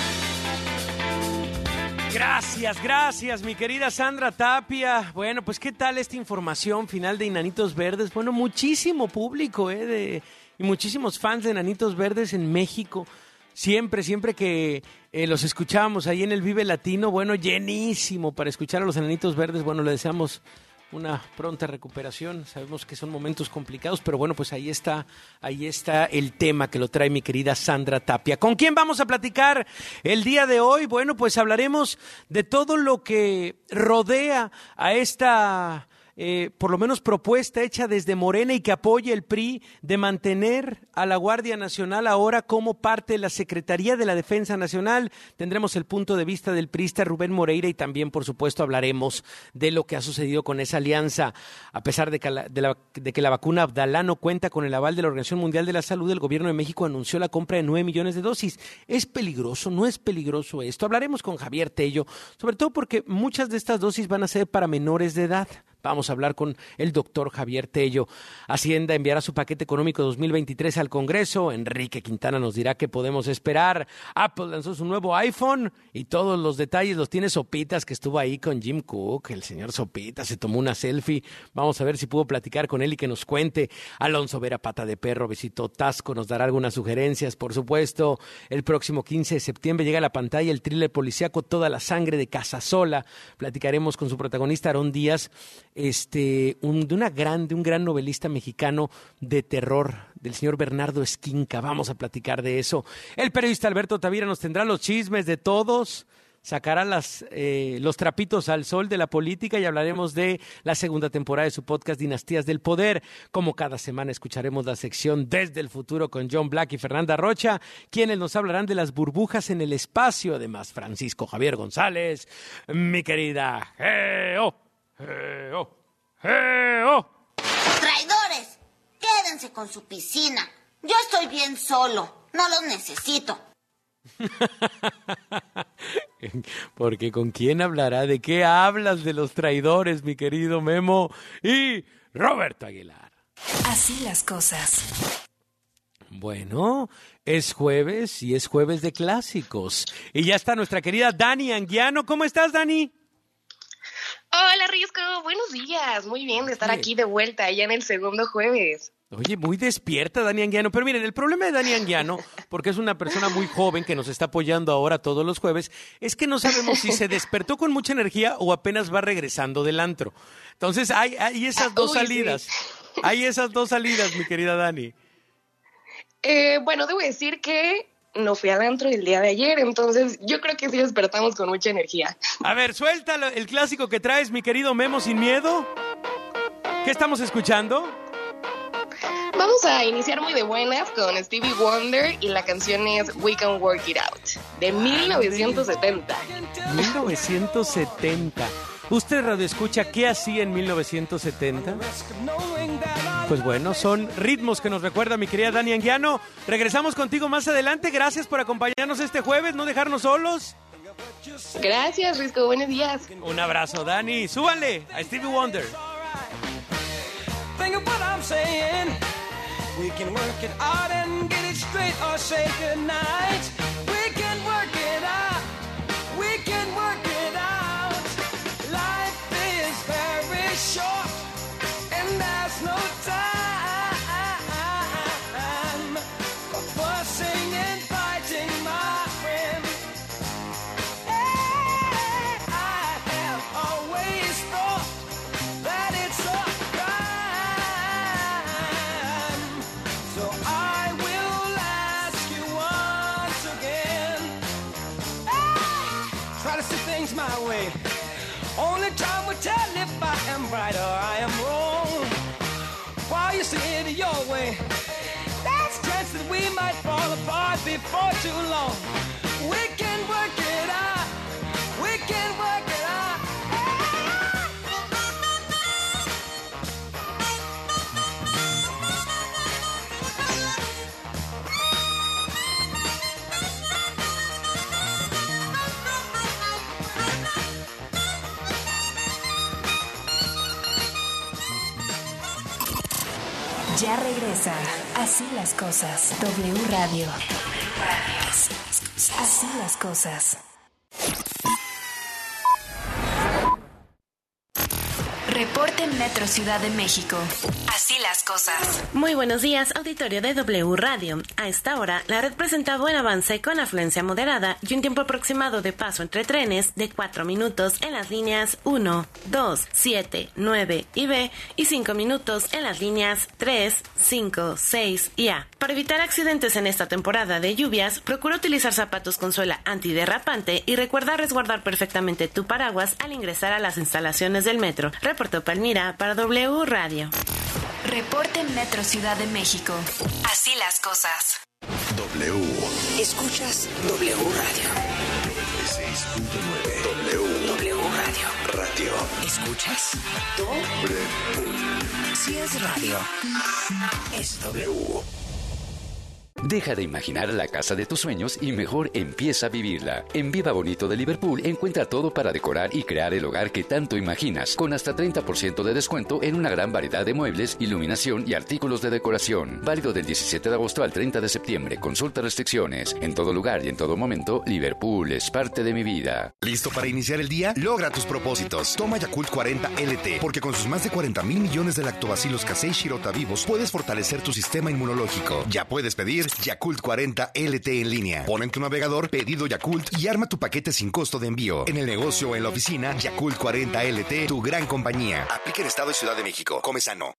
Gracias, gracias, mi querida Sandra Tapia. Bueno, pues, ¿qué tal esta información final de Enanitos Verdes? Bueno, muchísimo público, ¿eh? De, y muchísimos fans de Enanitos Verdes en México. Siempre, siempre que eh, los escuchábamos ahí en el Vive Latino, bueno, llenísimo para escuchar a los Enanitos Verdes. Bueno, le deseamos una pronta recuperación. Sabemos que son momentos complicados, pero bueno, pues ahí está, ahí está el tema que lo trae mi querida Sandra Tapia. ¿Con quién vamos a platicar el día de hoy? Bueno, pues hablaremos de todo lo que rodea a esta Eh, por lo menos propuesta hecha desde Morena y que apoya el P R I de mantener a la Guardia Nacional ahora como parte de la Secretaría de la Defensa Nacional. Tendremos el punto de vista del priista Rubén Moreira y también, por supuesto, hablaremos de lo que ha sucedido con esa alianza. A pesar de que la, de la, de que la vacuna Abdalá no cuenta con el aval de la Organización Mundial de la Salud, el gobierno de México anunció la compra de nueve millones de dosis. ¿Es peligroso? ¿No es peligroso esto? Hablaremos con Javier Tello, sobre todo porque muchas de estas dosis van a ser para menores de edad. Vamos a hablar con el doctor Javier Tello. Hacienda enviará su paquete económico dos mil veintitrés al Congreso. Enrique Quintana nos dirá qué podemos esperar. Apple lanzó su nuevo iPhone y todos los detalles los tiene Sopitas, que estuvo ahí con Jim Cook. El señor Sopitas se tomó una selfie. Vamos a ver si pudo platicar con él y que nos cuente. Alonso Vera Pata de Perro visitó Tasco, nos dará algunas sugerencias, por supuesto. El próximo quince de septiembre llega a la pantalla el thriller policíaco Toda la Sangre de Casasola. Platicaremos con su protagonista Aarón Díaz. Este, un, de una gran, de un gran novelista mexicano de terror, del señor Bernardo Esquinca. Vamos a platicar de eso. El periodista Alberto Tavira nos tendrá los chismes de todos, sacará las, eh, los trapitos al sol de la política y hablaremos de la segunda temporada de su podcast Dinastías del Poder. Como cada semana escucharemos la sección Desde el Futuro con John Black y Fernanda Rocha, quienes nos hablarán de las burbujas en el espacio. Además, Francisco Javier González, mi querida Geo. ¡Geo! ¡Geo! ¡Traidores! Quédense con su piscina. Yo estoy bien solo. No los necesito. Porque ¿con quién hablará? ¿De qué hablas de los traidores, mi querido Memo? Y Roberto Aguilar. Así las cosas. Bueno, es jueves y es jueves de clásicos. Y ya está nuestra querida Dani Anguiano. ¿Cómo estás, Dani? Hola, Risco, buenos días. Muy bien de estar Sí. aquí de vuelta ya en el segundo jueves. Oye, muy despierta Dani Anguiano, pero miren, el problema de Dani Anguiano, porque es una persona muy joven que nos está apoyando ahora todos los jueves, es que no sabemos si se despertó con mucha energía o apenas va regresando del antro. Entonces, hay, hay esas dos Uy, salidas, sí. hay esas dos salidas, mi querida Dani. Eh, bueno, debo decir que no fui al antro el día de ayer, entonces yo creo que sí despertamos con mucha energía. A ver, suelta el clásico que traes, mi querido Memo Sin Miedo. ¿Qué estamos escuchando? Vamos a iniciar muy de buenas con Stevie Wonder y la canción es We Can Work It Out, de mil novecientos setenta. mil novecientos setenta. ¿Usted radioescucha qué hacía en mil novecientos setenta? Pues bueno, son ritmos que nos recuerda mi querida Dani Anguiano. Regresamos contigo más adelante. Gracias por acompañarnos este jueves, no dejarnos solos. Gracias, Risco. Buenos días. Un abrazo, Dani. Súbanle a Stevie Wonder. Think of what I'm saying. We can work it out and get it straight or say goodnight. We can work it out. We can work it out. Life is very short and there's no time for fussing and fighting, my friend. Hey, I have always thought that it's a my way. Only time will tell if I am right or I am wrong. While you see it your way, there's a chance that we might fall apart before too long. We can work it out. We can work it out. Ya regresa. Así las cosas. W Radio. Así las cosas. Reporte Metro Ciudad de México. Así las cosas. Muy buenos días, auditorio de W Radio. A esta hora, la red presenta buen avance con afluencia moderada y un tiempo aproximado de paso entre trenes de cuatro minutos en las líneas uno, dos, siete, nueve y B y cinco minutos en las líneas tres, cinco, seis y A. Para evitar accidentes en esta temporada de lluvias, procura utilizar zapatos con suela antiderrapante y recuerda resguardar perfectamente tu paraguas al ingresar a las instalaciones del metro. Reportó Palmira para W Radio. Reporte Metro Ciudad de México. Así las cosas. W. Escuchas W Radio. noventa y seis punto nueve. W. W Radio. Radio. ¿Escuchas? W. Si es radio, es W. Deja de imaginar la casa de tus sueños y mejor empieza a vivirla. En Viva Bonito de Liverpool encuentra todo para decorar y crear el hogar que tanto imaginas, con hasta treinta por ciento de descuento en una gran variedad de muebles, iluminación y artículos de decoración. Válido del diecisiete de agosto al treinta de septiembre. Consulta restricciones. En todo lugar y en todo momento, Liverpool es parte de mi vida. ¿Listo para iniciar el día? Logra tus propósitos. Toma Yakult cuarenta L T, porque con sus más de cuarenta mil millones de lactobacilos casei shirota vivos puedes fortalecer tu sistema inmunológico. Ya puedes pedir Yakult cuarenta L T en línea. Pon en tu navegador Pedido Yakult y arma tu paquete sin costo de envío. En el negocio o en la oficina, Yakult cuarenta L T, tu gran compañía. Aplica en Estado y Ciudad de México. Come sano.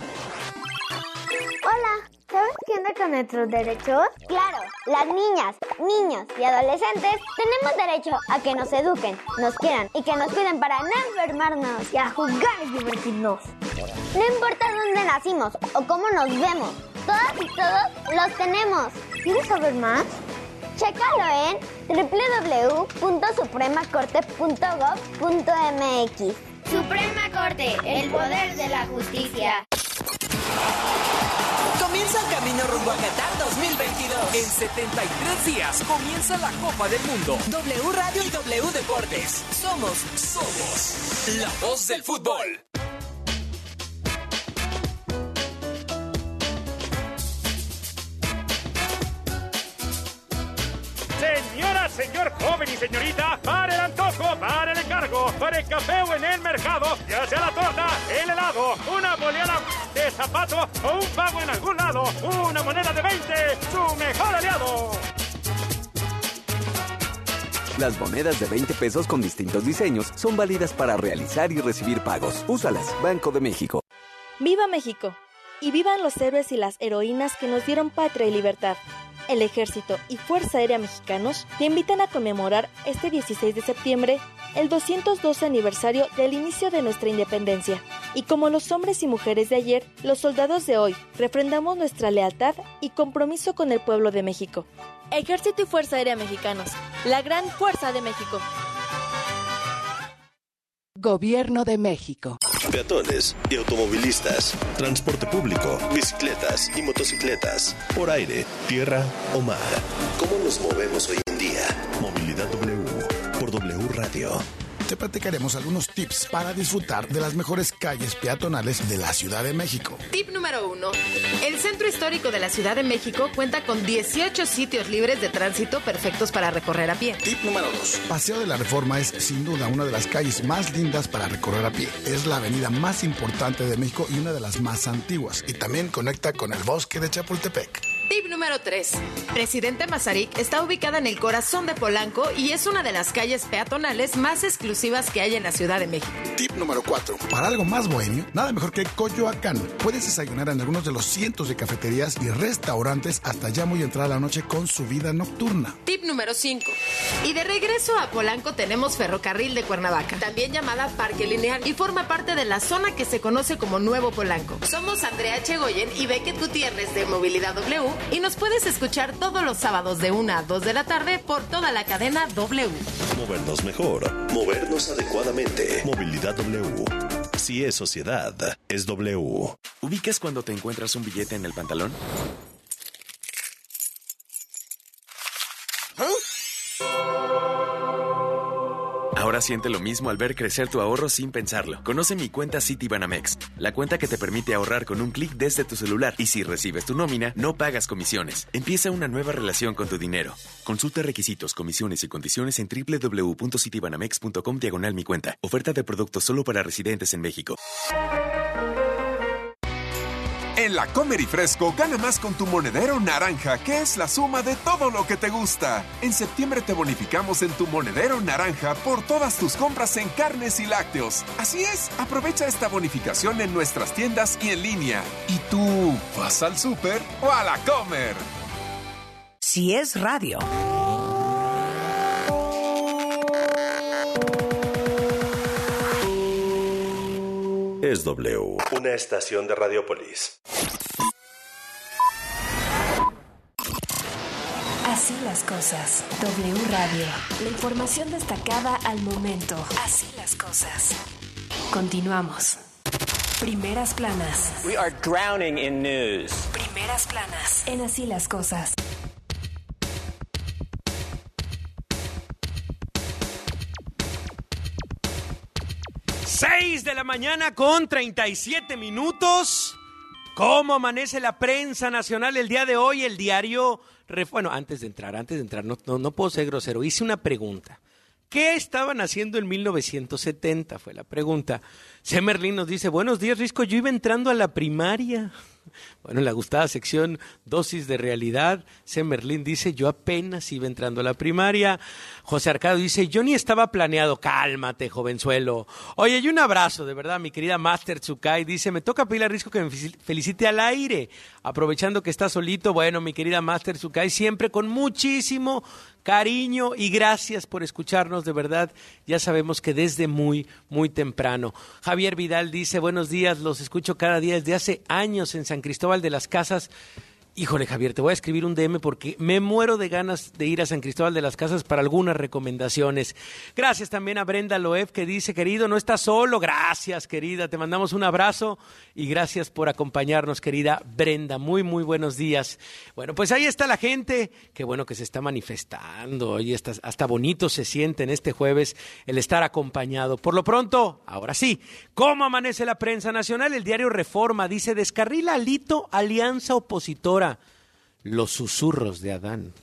Hola, ¿sabes qué onda con nuestros derechos? Claro, las niñas, niños y adolescentes tenemos derecho a que nos eduquen, nos quieran y que nos cuiden para no enfermarnos y a jugar y divertirnos. No importa dónde nacimos o cómo nos vemos, todas y todos los tenemos. ¿Quieres saber más? Chécalo en doble u doble u doble u punto suprema corte punto gob punto m x. Suprema Corte, el poder de la justicia. Comienza el camino rumbo a Qatar dos mil veintidós. En setenta y tres días comienza la Copa del Mundo. W Radio y W Deportes. Somos, somos la voz del fútbol. Señoras, señor joven y señorita, para el antojo, para el encargo, para el café o en el mercado, ya sea la torta, el helado, una boleada de zapato o un pago en algún lado, una moneda de veinte, su mejor aliado. Las monedas de veinte pesos con distintos diseños son válidas para realizar y recibir pagos. Úsalas, Banco de México. ¡Viva México! Y vivan los héroes y las heroínas que nos dieron patria y libertad. El Ejército y Fuerza Aérea Mexicanos te invitan a conmemorar este dieciséis de septiembre el doscientos doce aniversario del inicio de nuestra independencia. Y como los hombres y mujeres de ayer, los soldados de hoy refrendamos nuestra lealtad y compromiso con el pueblo de México. Ejército y Fuerza Aérea Mexicanos, la gran fuerza de México. Gobierno de México. Peatones y automovilistas, transporte público, bicicletas y motocicletas, por aire, tierra o mar. ¿Cómo nos movemos hoy en día? Movilidad W por W Radio. Te platicaremos algunos tips para disfrutar de las mejores calles peatonales de la Ciudad de México. Tip número uno. El Centro Histórico de la Ciudad de México cuenta con dieciocho sitios libres de tránsito perfectos para recorrer a pie. Tip número dos. Paseo de la Reforma es sin duda una de las calles más lindas para recorrer a pie. Es la avenida más importante de México y una de las más antiguas. Y también conecta con el bosque de Chapultepec. Tip número tres. Presidente Mazarik está ubicada en el corazón de Polanco y es una de las calles peatonales más exclusivas que hay en la Ciudad de México. Tip número cuatro. Para algo más bohemio, nada mejor que Coyoacán. Puedes desayunar en algunos de los cientos de cafeterías y restaurantes hasta ya muy entrada la noche con su vida nocturna. Tip número cinco. Y de regreso a Polanco tenemos Ferrocarril de Cuernavaca, también llamada Parque Lineal, y forma parte de la zona que se conoce como Nuevo Polanco. Somos Andrea Chegoyen y Beckett Gutiérrez de Movilidad W y nos puedes escuchar todos los sábados de una a dos de la tarde por toda la cadena W. Movernos mejor, movernos adecuadamente. Movilidad W. Si es sociedad, es W. ¿Ubicas cuando te encuentras un billete en el pantalón? Ahora siente lo mismo al ver crecer tu ahorro sin pensarlo. Conoce mi cuenta Citibanamex, la cuenta que te permite ahorrar con un clic desde tu celular. Y si recibes tu nómina, no pagas comisiones. Empieza una nueva relación con tu dinero. Consulta requisitos, comisiones y condiciones en doble u doble u doble u punto citibanamex punto com diagonal mi cuenta. Oferta de productos solo para residentes en México. En la Comer y Fresco, gana más con tu monedero naranja, que es la suma de todo lo que te gusta. En septiembre te bonificamos en tu monedero naranja por todas tus compras en carnes y lácteos. Así es, aprovecha esta bonificación en nuestras tiendas y en línea. ¿Y tú, vas al súper o a la Comer? Si es radio. Es W, una estación de Radiopolis. Así las cosas. W Radio. La información destacada al momento. Así las cosas. Continuamos. Primeras planas. We are drowning in news. Primeras planas. En Así las cosas. seis de la mañana con treinta y siete minutos. ¿Cómo amanece la prensa nacional el día de hoy? El diario... Bueno, antes de entrar, antes de entrar, no, no, no puedo ser grosero. Hice una pregunta. ¿Qué estaban haciendo en mil novecientos setenta? Fue la pregunta. Semerlin nos dice, buenos días, Risco, yo iba entrando a la primaria. Bueno, en la gustada sección Dosis de Realidad, Semerlin dice, yo apenas iba entrando a la primaria. José Arcado dice, yo ni estaba planeado. Cálmate, jovenzuelo. Oye, y un abrazo, de verdad, mi querida Master Tsukai. Dice, me toca pedirle a Risco que me felicite al aire. Aprovechando que está solito, bueno, mi querida Master Tsukai, siempre con muchísimo cariño y gracias por escucharnos, de verdad. Ya sabemos que desde muy, muy temprano. Javier Vidal dice, buenos días, los escucho cada día desde hace años en San Cristóbal de las Casas. Híjole, Javier, te voy a escribir un D M porque me muero de ganas de ir a San Cristóbal de las Casas para algunas recomendaciones. Gracias también a Brenda Loef, que dice, querido, no estás solo. Gracias, querida, te mandamos un abrazo y gracias por acompañarnos, querida Brenda. Muy, muy buenos días. Bueno, pues ahí está la gente. Qué bueno que se está manifestando. Oye, hasta, hasta bonito se siente en este jueves el estar acompañado. Por lo pronto, ahora sí, ¿cómo amanece la prensa nacional? El diario Reforma dice, descarrila Alito, alianza opositora. Los susurros de Adán.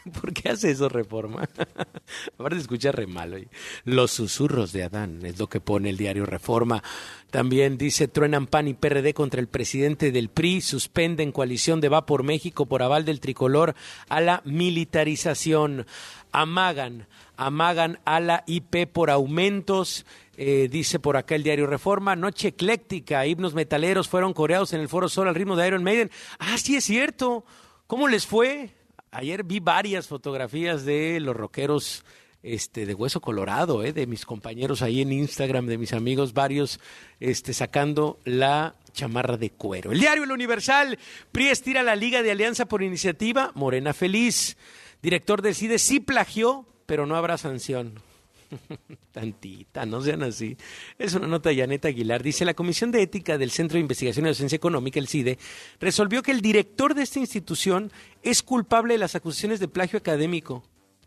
¿Por qué hace eso Reforma? Aparte escucha re mal. Oye. Los susurros de Adán es lo que pone el diario Reforma. También dice, truenan P A N y P R D contra el presidente del P R I, suspenden coalición de Va por México por aval del tricolor a la militarización. Amagan, amagan a la I P por aumentos. Eh, dice por acá el diario Reforma, noche ecléctica, himnos metaleros fueron coreados en el Foro Sol al ritmo de Iron Maiden. Ah, sí es cierto. ¿Cómo les fue? Ayer vi varias fotografías de los rockeros este, de Hueso Colorado, eh, de mis compañeros ahí en Instagram, de mis amigos, varios este, sacando la chamarra de cuero. El diario El Universal, P R I estira la Liga de Alianza por iniciativa, Morena feliz. Director del CIDE sí plagió, pero no habrá sanción. Tantita, no sean así. Es una nota de Janet Aguilar. Dice, la Comisión de Ética del Centro de Investigación y Docencia Económica, el CIDE, resolvió que el director de esta institución es culpable de las acusaciones de plagio académico.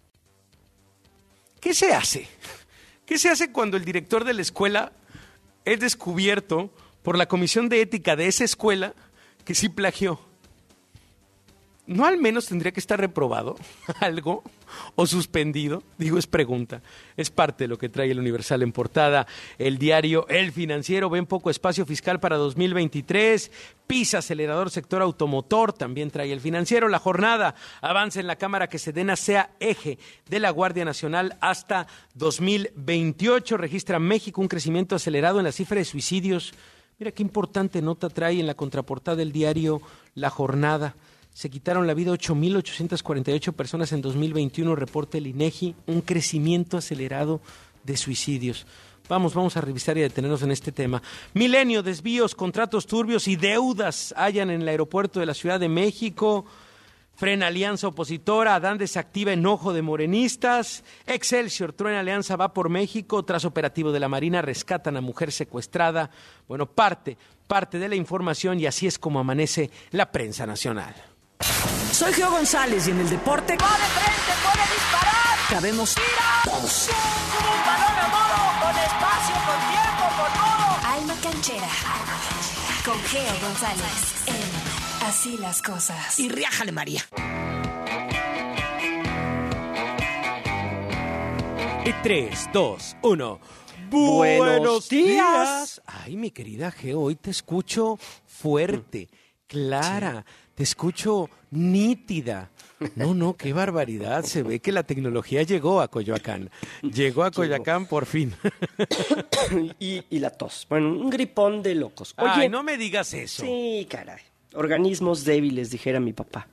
¿Qué se hace? ¿Qué se hace cuando el director de la escuela es descubierto por la Comisión de Ética de esa escuela que sí plagió? ¿No al menos tendría que estar reprobado algo o suspendido? Digo, es pregunta. Es parte de lo que trae el Universal en portada. El diario El Financiero, ven poco espacio fiscal para dos mil veintitrés. Pisa acelerador sector automotor, también trae El Financiero. La Jornada, avanza en la Cámara que Sedena sea eje de la Guardia Nacional hasta dos mil veintiocho. Registra México un crecimiento acelerado en la cifra de suicidios. Mira qué importante nota trae en la contraportada del diario La Jornada. Se quitaron la vida ocho mil ochocientas cuarenta y ocho personas en dos mil veintiuno, reporta el INEGI, un crecimiento acelerado de suicidios. Vamos, vamos a revisar y a detenernos en este tema. Milenio, desvíos, contratos turbios y deudas hallan en el aeropuerto de la Ciudad de México. Frena alianza opositora, Adán desactiva enojo de morenistas. Excelsior, truena alianza Va por México. Tras operativo de la Marina, rescatan a mujer secuestrada. Bueno, parte, parte de la información y así es como amanece la prensa nacional. Soy Geo González y en el deporte... ¡Va de frente, puede disparar! Cabemos... ¡Tira! Todos. ¡Un balón a modo! ¡Con espacio, con tiempo, con modo! Alma Canchera. Con Geo González. En Así las Cosas. Y riájale, María. Y tres, dos, uno... Buenos, Buenos días. días. Ay, mi querida Geo, hoy te escucho fuerte, clara, sí. Te escucho nítida. No, no, qué barbaridad. Se ve que la tecnología llegó a Coyoacán. Llegó a Coyoacán llegó. Por fin. y, y la tos. Bueno, un gripón de locos. Oye, ay, no me digas eso. Sí, caray. Organismos débiles, dijera mi papá.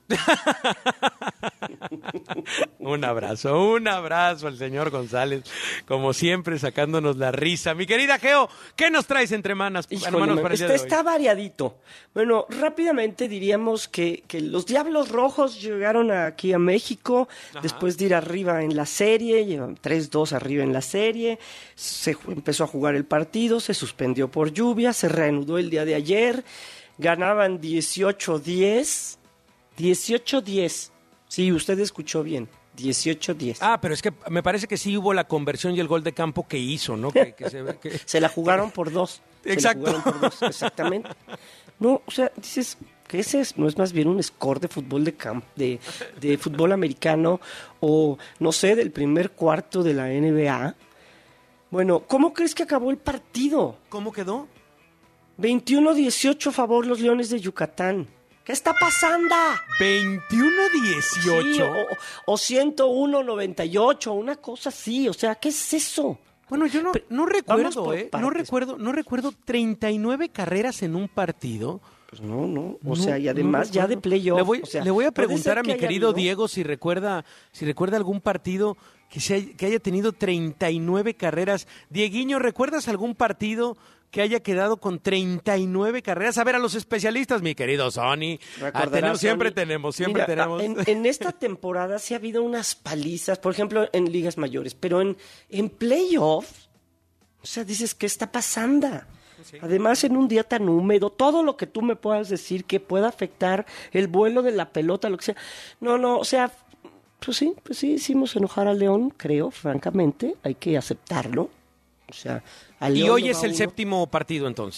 Un abrazo, un abrazo al señor González, como siempre sacándonos la risa. Mi querida Geo, ¿qué nos traes entre manos? Híjole, manos para está, está variadito. Bueno, rápidamente diríamos que, que los Diablos Rojos llegaron aquí a México. Ajá. Después de ir arriba en la serie, llevan tres dos arriba en la serie. Se empezó a jugar el partido, se suspendió por lluvia, se reanudó el día de ayer. Ganaban dieciocho diez. dieciocho diez. Sí, usted escuchó bien. dieciocho diez. Ah, pero es que me parece que sí hubo la conversión y el gol de campo que hizo, ¿no? Que, que se, que... se la jugaron por dos. Exacto. Se la jugaron por dos, exactamente. No, o sea, dices que ese es, no es más bien un score de fútbol de campo, de, de fútbol americano o, no sé, del primer cuarto de la N B A. Bueno, ¿cómo crees que acabó el partido? ¿Cómo quedó? veintiuno dieciocho a favor los Leones de Yucatán. ¿Qué está pasando? ¿veintiuno dieciocho? Sí, o, o ciento uno noventa y ocho, una cosa así. O sea, ¿qué es eso? Bueno, yo no, no recuerdo, ¿eh? No recuerdo, no recuerdo treinta y nueve carreras en un partido. Pues no, no. O no, sea, y además no ya de playoff. Le voy, o sea, le voy a preguntar a mi querido habido... Diego si recuerda, si recuerda algún partido que, se haya, que haya tenido treinta y nueve carreras. Dieguiño, ¿recuerdas algún partido que haya quedado con treinta y nueve carreras? A ver, a los especialistas, mi querido Sony. Ah, tenemos, siempre Sony. tenemos, siempre Mira, tenemos. En, en esta temporada sí ha habido unas palizas, por ejemplo, en ligas mayores, pero en, en playoffs, o sea, dices, ¿qué está pasando? Sí. Además, en un día tan húmedo, todo lo que tú me puedas decir que pueda afectar el vuelo de la pelota, lo que sea. No, no, o sea, pues sí, pues sí, hicimos enojar al León, creo, francamente, hay que aceptarlo. O sea, y hoy es el uno. séptimo partido entonces.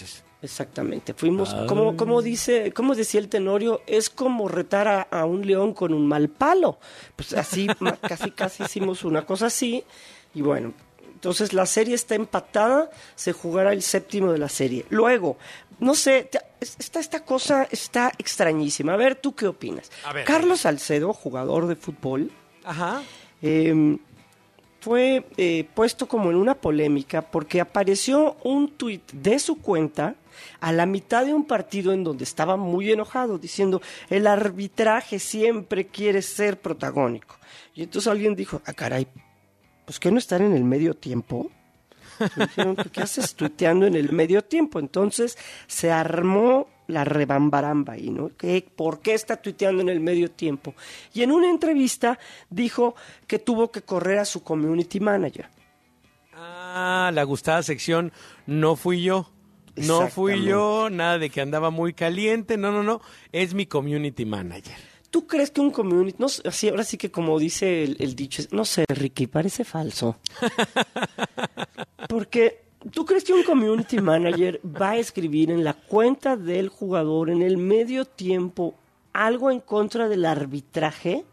Exactamente, fuimos, como, como dice, como decía el Tenorio, es como retar a, a un león con un mal palo. Pues así, casi, casi hicimos una cosa así, y bueno, entonces la serie está empatada, se jugará el séptimo de la serie. Luego, no sé, esta, esta cosa está extrañísima. A ver, ¿tú qué opinas? A ver, Carlos Salcedo, jugador de fútbol, Ajá. Eh, fue eh, puesto como en una polémica porque apareció un tuit de su cuenta a la mitad de un partido en donde estaba muy enojado, diciendo, el arbitraje siempre quiere ser protagónico. Y entonces alguien dijo, ah, caray, pues ¿qué no estar en el medio tiempo? Y dijeron, ¿qué haces tuiteando en el medio tiempo? Entonces se armó la rebambaramba ahí, ¿no? ¿Qué, ¿Por qué está tuiteando en el medio tiempo? Y en una entrevista dijo que tuvo que correr a su community manager. Ah, la gustada sección, no fui yo. No fui yo, nada de que andaba muy caliente, no, no, no, es mi community manager. ¿Tú crees que un community, no, así, ahora sí que como dice el, el dicho, no sé, Ricky, parece falso? Porque, ¿tú crees que un community manager va a escribir en la cuenta del jugador en el medio tiempo algo en contra del arbitraje?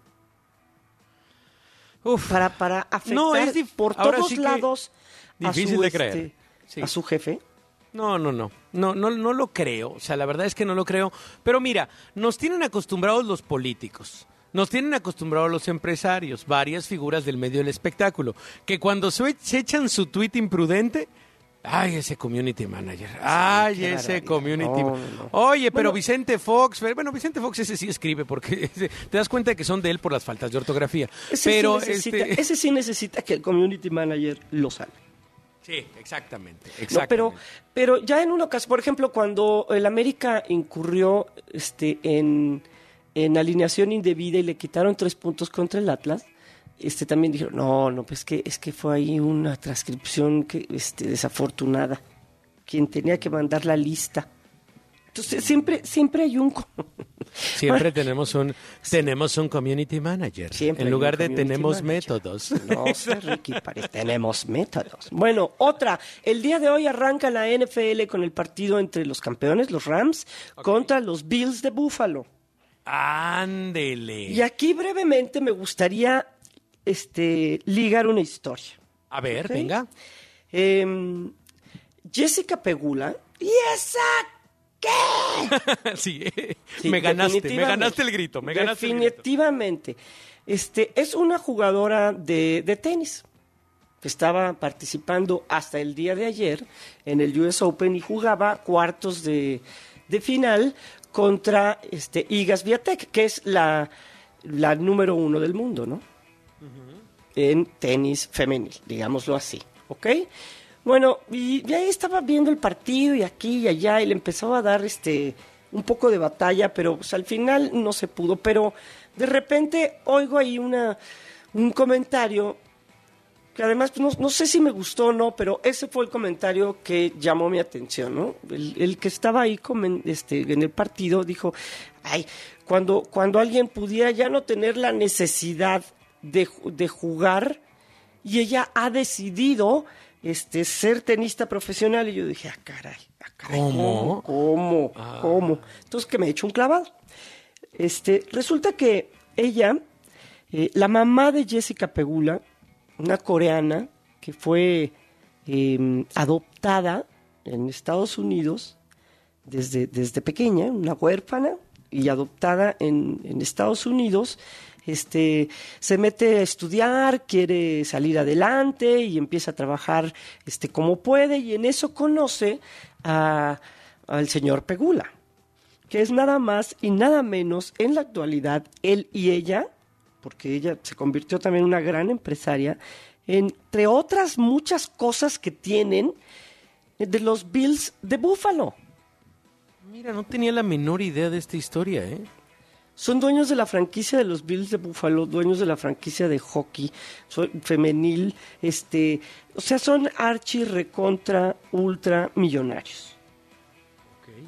Uf. Para, para afectar No, es dif- por ahora todos sí que lados a difícil su, de este, creer. Sí. a su jefe. No, no, no, no, no, no lo creo, o sea, la verdad es que no lo creo, pero mira, nos tienen acostumbrados los políticos, nos tienen acostumbrados los empresarios, varias figuras del medio del espectáculo, que cuando se, se echan su tuit imprudente, ay, ese community manager, ay, qué ese barbaridad. community No, manager. no. Oye, pero Bueno. Vicente Fox, bueno, Vicente Fox ese sí escribe, porque ese- te das cuenta que son de él por las faltas de ortografía, Ese, pero sí necesita, este... ese sí necesita que el community manager lo salve. Sí, exactamente, No, exactamente. pero, pero ya en una ocasión, por ejemplo, cuando el América incurrió este, en, en alineación indebida y le quitaron tres puntos contra el Atlas, este, también dijeron, no, no, pues que, es que fue ahí una transcripción que, este, desafortunada. Quien tenía que mandar la lista. Entonces, siempre, siempre hay un... Siempre Bueno, tenemos un tenemos un community manager Siempre en hay lugar un de community tenemos manager. métodos. No sé, Ricky, parece, tenemos métodos. Bueno, otra. El día de hoy arranca la N F L con el partido entre los campeones, los Rams, contra los Bills de Buffalo. Ándele. Y aquí brevemente me gustaría este, ligar una historia. A ver, ¿Ok? venga. Em, Jessica Pegula. ¿Y esa qué? sí, Sí, me ganaste, me definitivamente. ganaste el grito, me ganaste el grito. Definitivamente. Este, es una jugadora de, de tenis. Estaba participando hasta el día de ayer en el U S Open y jugaba cuartos de, de final contra este, Iga Swiatek, que es la, la número uno del mundo, ¿no? En tenis femenil, digámoslo así, ¿ok? Bueno, y, y ahí estaba viendo el partido y aquí y allá y le empezó a dar este un poco de batalla, pero pues, al final no se pudo. Pero de repente oigo ahí una un comentario que además pues, no, no sé si me gustó o no, pero ese fue el comentario que llamó mi atención, ¿no? El, el que estaba ahí comen- este, en el partido dijo, ay, cuando, cuando alguien pudiera ya no tener la necesidad de, ju- de jugar y ella ha decidido este, ser tenista profesional, y yo dije, ah, caray, ah, caray, ¿Cómo? ¿Cómo? ¿Cómo? Ah. ¿Cómo? Entonces que me he hecho un clavado. Este, resulta que ella, eh, la mamá de Jessica Pegula, una coreana que fue eh, adoptada en Estados Unidos desde, desde pequeña, una huérfana, y adoptada en, en Estados Unidos, este, se mete a estudiar, quiere salir adelante y empieza a trabajar este, como puede, y en eso conoce a, al señor Pegula, que es nada más y nada menos en la actualidad él y ella, porque ella se convirtió también en una gran empresaria, entre otras muchas cosas que tienen de los Bills de Buffalo. Mira, no tenía la menor idea de esta historia, ¿eh? Son dueños de la franquicia de los Bills de Buffalo, dueños de la franquicia de hockey son femenil, este, o sea, son archi recontra ultra millonarios.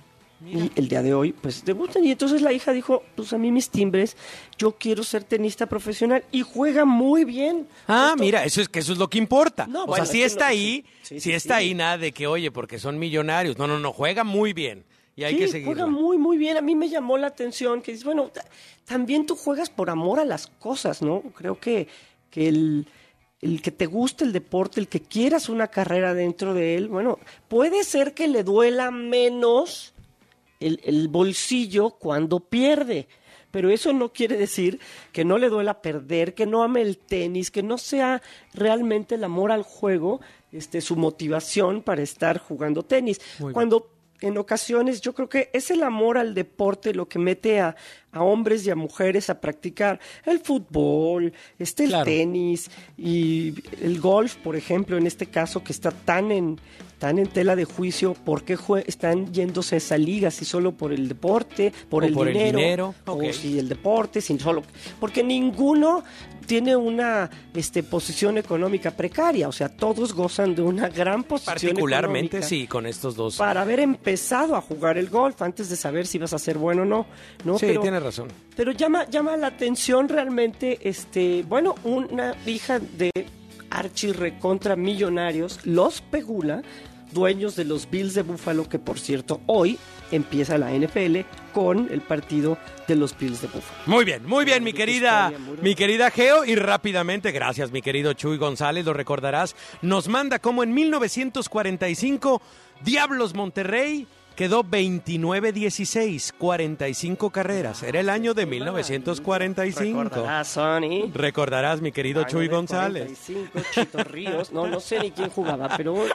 y el día de hoy pues debutan. Y entonces la hija dijo, pues a mí mis timbres, yo quiero ser tenista profesional, y juega muy bien. Ah, Esto... mira, eso es que eso es lo que importa. No, o bueno, sea, si es que está no, ahí, sí, sí, si sí, está sí. ahí, nada de que, oye, porque son millonarios. No, no, no, juega muy bien. Y hay sí, que seguirlo. juega muy, muy bien. A mí me llamó la atención que dices, bueno, t- también tú juegas por amor a las cosas, ¿no? Creo que, que el, el que te guste el deporte, el que quieras una carrera dentro de él, bueno, puede ser que le duela menos el, el bolsillo cuando pierde. Pero eso no quiere decir que no le duela perder, que no ame el tenis, que no sea realmente el amor al juego, este, su motivación para estar jugando tenis. Muy Cuando en ocasiones yo creo que es el amor al deporte lo que mete a, a hombres y a mujeres a practicar el fútbol, este, el Claro. tenis y el golf, por ejemplo, en este caso que está tan en tan en tela de juicio, ¿por qué jue- están yéndose a esa liga? Si solo por el deporte, por, O el, por el dinero, dinero, o ok. si el deporte, sin solo, porque ninguno tiene una este, posición económica precaria, o sea, todos gozan de una gran posición Particularmente, económica sí, con estos dos. para haber empezado a jugar el golf antes de saber si ibas a ser bueno o no, ¿no? Sí, pero, tienes razón. pero llama, llama la atención realmente, este, bueno, una hija de archi recontra millonarios, los Pegula, dueños de los Bills de Buffalo, que por cierto hoy empieza la N F L con el partido de los Bills de Buffalo. Muy bien, muy bien, mi Qué querida, historia, muy mi querida Geo, y rápidamente, gracias, mi querido Chuy González, lo recordarás, nos manda como en mil novecientos cuarenta y cinco, Diablos Monterrey quedó veintinueve dieciséis, cuarenta y cinco carreras, era el año de mil novecientos cuarenta y cinco. Recordarás, Sonny. Recordarás, mi querido Año Chuy del González. cuarenta y cinco, Chito Ríos. No, no sé ni quién jugaba, pero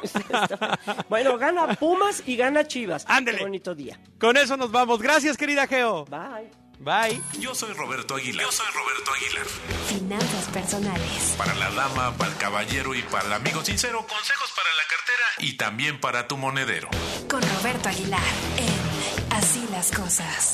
bueno, gana Pumas y gana Chivas. Ándele. Qué bonito día. Con eso nos vamos, gracias, querida Geo. Bye. Bye. Yo soy Roberto Aguilar. Yo soy Roberto Aguilar. Finanzas personales. Para la dama, para el caballero y para el amigo sincero, consejos para la cartera y también para tu monedero. Con Roberto Aguilar en Así las Cosas.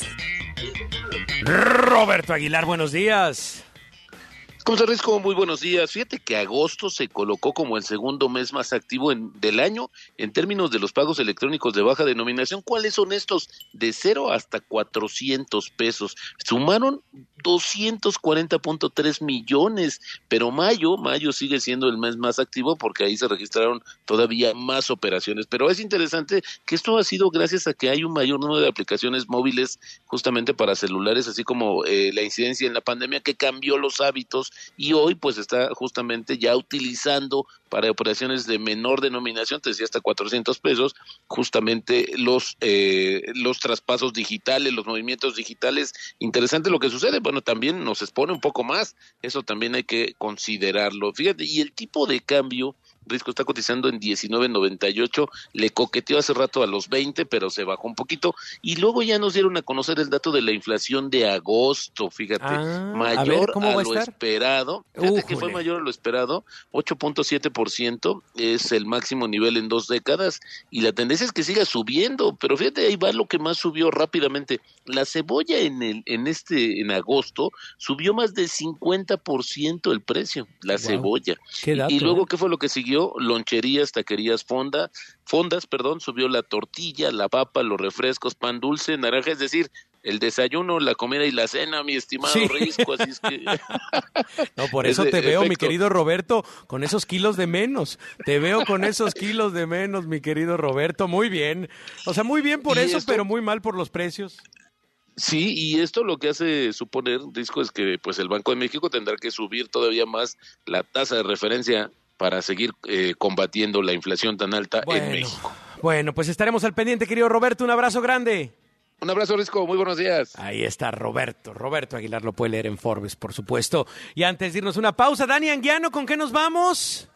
Roberto Aguilar, buenos días. ¿Cómo estás, Risco? Muy buenos días. Fíjate que agosto se colocó como el segundo mes más activo en, del año en términos de los pagos electrónicos de baja denominación. ¿Cuáles son estos? De cero hasta cuatrocientos pesos. Sumaron doscientos cuarenta punto tres millones, pero mayo, mayo sigue siendo el mes más activo porque ahí se registraron todavía más operaciones. Pero es interesante que esto ha sido gracias a que hay un mayor número de aplicaciones móviles justamente para celulares, así como eh, la incidencia en la pandemia que cambió los hábitos y hoy pues está justamente ya utilizando para operaciones de menor denominación, te decía hasta cuatrocientos pesos, justamente los eh, los traspasos digitales, los movimientos digitales. Interesante lo que sucede, bueno, también nos expone un poco más, eso también hay que considerarlo. Fíjate, y el tipo de cambio, Risco, está cotizando en diecinueve noventa y ocho, le coqueteó hace rato a los veinte, pero se bajó un poquito, y luego ya nos dieron a conocer el dato de la inflación de agosto, fíjate, Ah, a mayor ver, a, ¿cómo va a lo estar? esperado, fíjate Újule. que fue mayor a lo esperado, ocho punto siete por ciento, es el máximo nivel en dos décadas, y la tendencia es que siga subiendo, pero fíjate, ahí va lo que más subió rápidamente, la cebolla en el en este en agosto subió más de cincuenta por ciento el precio, la Wow. cebolla, Qué dato, y luego ¿eh? ¿qué fue lo que siguió? Loncherías, taquerías, fonda, fondas, perdón, subió la tortilla, la papa, los refrescos, pan dulce, naranja, es decir, el desayuno, la comida y la cena, mi estimado Sí. Risco, así es que... No, por Es eso de te veo, mi efecto. querido Roberto, con esos kilos de menos. Te veo con esos kilos de menos, mi querido Roberto. Muy bien. O sea, muy bien por ¿Y eso, esto? pero muy mal por los precios. Sí, y esto lo que hace suponer, Risco, es que pues el Banco de México tendrá que subir todavía más la tasa de referencia para seguir eh, combatiendo la inflación tan alta Bueno. en México. Bueno, pues estaremos al pendiente, querido Roberto. Un abrazo grande. Un abrazo, Risco. Muy buenos días. Ahí está Roberto. Roberto Aguilar lo puede leer en Forbes, por supuesto. Y antes de irnos una pausa, Dani Anguiano, ¿con qué nos vamos?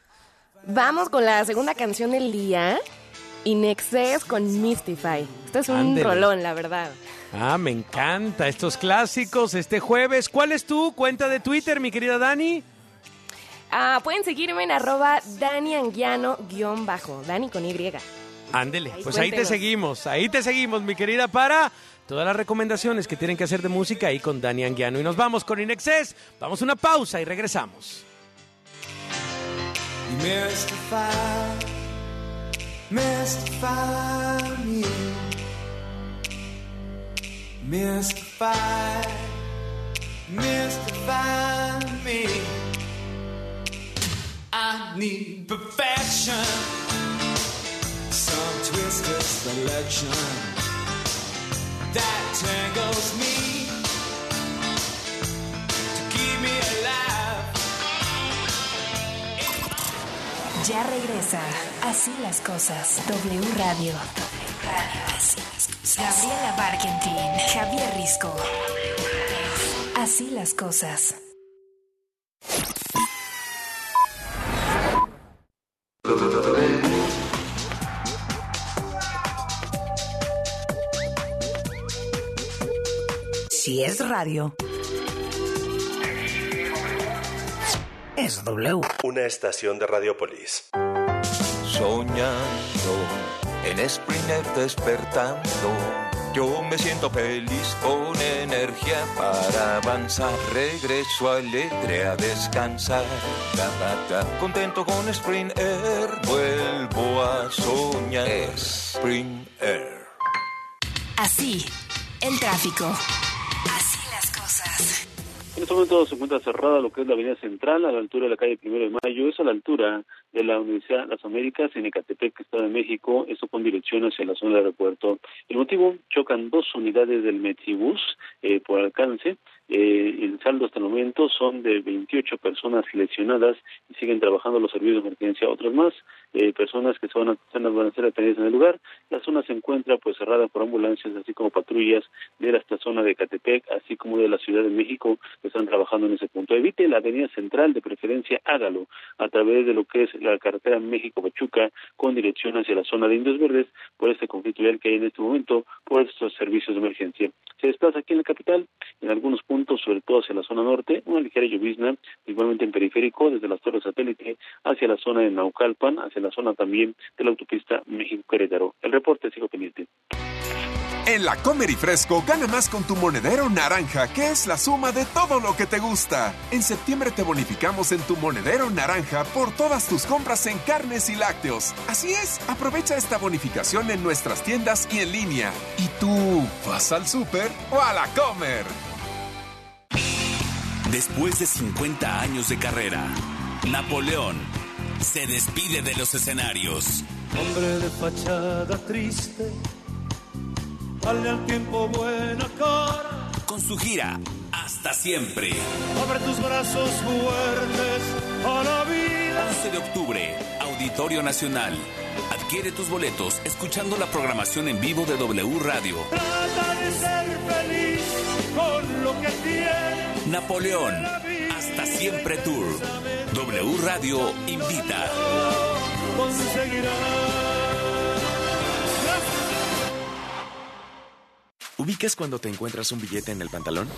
Vamos con la segunda canción del día, In Excess con Mystify. Este es un Ándele. rolón, la verdad. Ah, me encanta estos clásicos este jueves. ¿Cuál es tu cuenta de Twitter, mi querida Dani? Ah, pueden seguirme en arroba Dani Anguiano guión bajo, Dani con Y. Ándele, Ahí pues ahí te cuéntenos. seguimos, ahí te seguimos, mi querida, para todas las recomendaciones que tienen que hacer de música ahí con Dani Anguiano. Y nos vamos con In Excess, vamos a una pausa y regresamos. Mystify, mystify me. Mystify, mystify me. I need perfection, some twisted selection that tangles me to keep me alive. Ya regresa. Así las cosas. W Radio. W Radio. Así las cosas. Gabriela Barkentin. Javier Risco. Así las cosas. Si es radio, es W. Una estación de Radiopolis. Soñando en Springer despertando, yo me siento feliz con energía para avanzar. Regreso alegre a descansar. Da, da, da. Contento con Springer, vuelvo a soñar. Springer. Así, el tráfico. Así las cosas. En este momento se encuentra cerrada lo que es la avenida central a la altura de la calle Primero de Mayo, es a la altura de la Universidad Las Américas en Ecatepec, Estado de México, esto con dirección hacia la zona del aeropuerto. El motivo, chocan dos unidades del Metribús eh, por alcance. Eh, el saldo hasta el momento son de veintiocho personas lesionadas y siguen trabajando los servicios de emergencia. Otras más, eh, personas que se van a, se van a ser atendidas en el lugar. La zona se encuentra pues cerrada por ambulancias, así como patrullas de esta zona de Ecatepec, así como de la Ciudad de México, que están trabajando en ese punto. Evite la avenida central, de preferencia hágalo a través de lo que es la carretera México-Pachuca con dirección hacia la zona de Indios Verdes por este conflicto vial que hay en este momento por estos servicios de emergencia. Se desplaza aquí en la capital, en algunos puntos, sobre todo hacia la zona norte, una ligera llovizna, igualmente en periférico, desde las Torres Satélite hacia la zona de Naucalpan, hacia la zona también de la autopista México-Querétaro. El reporte sigo pendiente. En la Comer y Fresco, gana más con tu monedero naranja, que es la suma de todo lo que te gusta. En septiembre te bonificamos en tu monedero naranja por todas tus compras en carnes y lácteos. Así es, aprovecha esta bonificación en nuestras tiendas y en línea. ¿Y tú, vas al súper o a la Comer? Después de cincuenta años de carrera, Napoleón se despide de los escenarios. Hombre de fachada triste, dale al tiempo buena cara. Con su gira Hasta Siempre. Abre tus brazos fuertes a la vida. once de octubre, Auditorio Nacional. Adquiere tus boletos escuchando la programación en vivo de W Radio. Trata de ser feliz con lo que tienes. Napoleón, Hasta Siempre Tour. W Radio invita. ¿Ubicas cuando te encuentras un billete en el pantalón?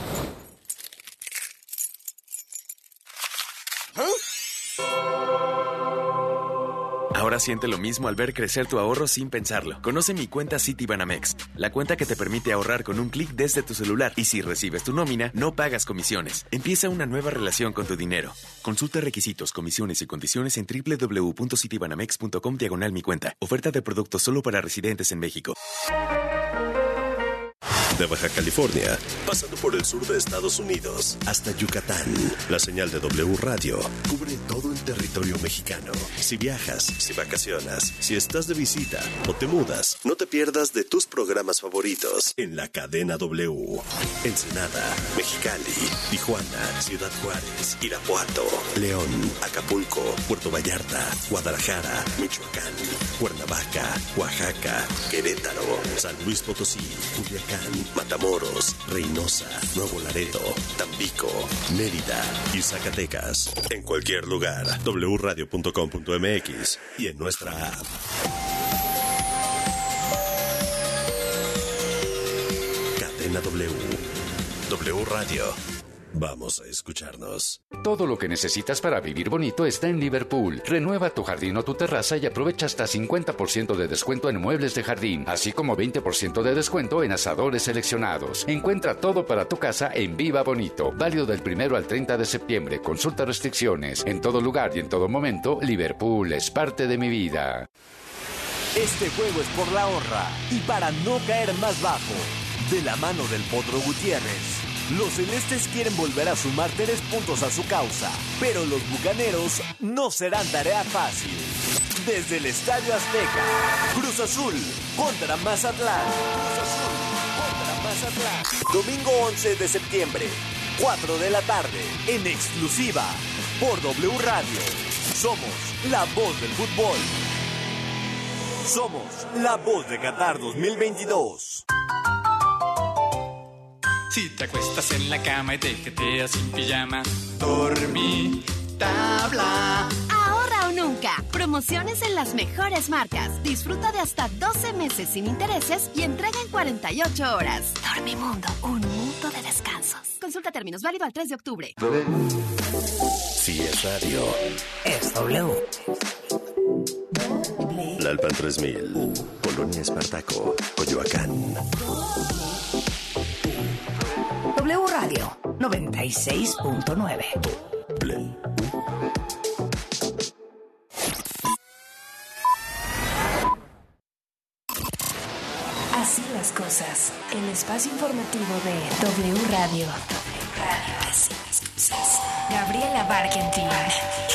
Ahora siente lo mismo al ver crecer tu ahorro sin pensarlo. Conoce mi cuenta Citibanamex, la cuenta que te permite ahorrar con un clic desde tu celular. Y si recibes tu nómina, no pagas comisiones. Empieza una nueva relación con tu dinero. Consulta requisitos, comisiones y condiciones en doble u doble u doble u punto citibanamex punto com diagonal mi cuenta. Oferta de productos solo para residentes en México. De Baja California, pasando por el sur de Estados Unidos, hasta Yucatán. La señal de W Radio cubre todo el territorio mexicano. Si viajas, si vacacionas, si estás de visita o te mudas, no te pierdas de tus programas favoritos en la cadena W. Ensenada, Mexicali, Tijuana, Ciudad Juárez, Irapuato, León, Acapulco, Puerto Vallarta, Guadalajara, Michoacán, Cuernavaca, Oaxaca, Querétaro, San Luis Potosí, Culiacán, Matamoros, Reynosa, Nuevo Laredo, Tampico, Mérida y Zacatecas. En cualquier lugar, doble u radio punto com punto m x y en nuestra app. Cadena W. W Radio. Vamos a escucharnos. Todo lo que necesitas para vivir bonito está en Liverpool. Renueva tu jardín o tu terraza y aprovecha hasta cincuenta por ciento de descuento en muebles de jardín, así como veinte por ciento de descuento en asadores seleccionados. Encuentra todo para tu casa en Viva Bonito. Válido del primero al treinta de septiembre. Consulta restricciones. En todo lugar y en todo momento, Liverpool es parte de mi vida. Este juego es por la honra y para no caer más bajo. De la mano del Potro Gutiérrez, los celestes quieren volver a sumar tres puntos a su causa, pero los bucaneros no serán tarea fácil. Desde el Estadio Azteca, Cruz Azul contra Mazatlán. Cruz Azul contra Mazatlán. Domingo once de septiembre, cuatro de la tarde, en exclusiva por W Radio. Somos la voz del fútbol. Somos la voz de Qatar dos mil veintidós. Si te acuestas en la cama y te jeteas sin pijama, dormí, tabla. Ahorra o nunca. Promociones en las mejores marcas. Disfruta de hasta doce meses sin intereses y entrega en cuarenta y ocho horas. Dormimundo, un mundo de descansos. Consulta términos, válido al tres de octubre. Si es radio, es W. La Alpan tres mil, Polonia Espartaco, Coyoacán. W Radio noventa y seis punto nueve. Así las cosas. El espacio informativo de W Radio. W Radio. Así las cosas. Gabriela Barkentin,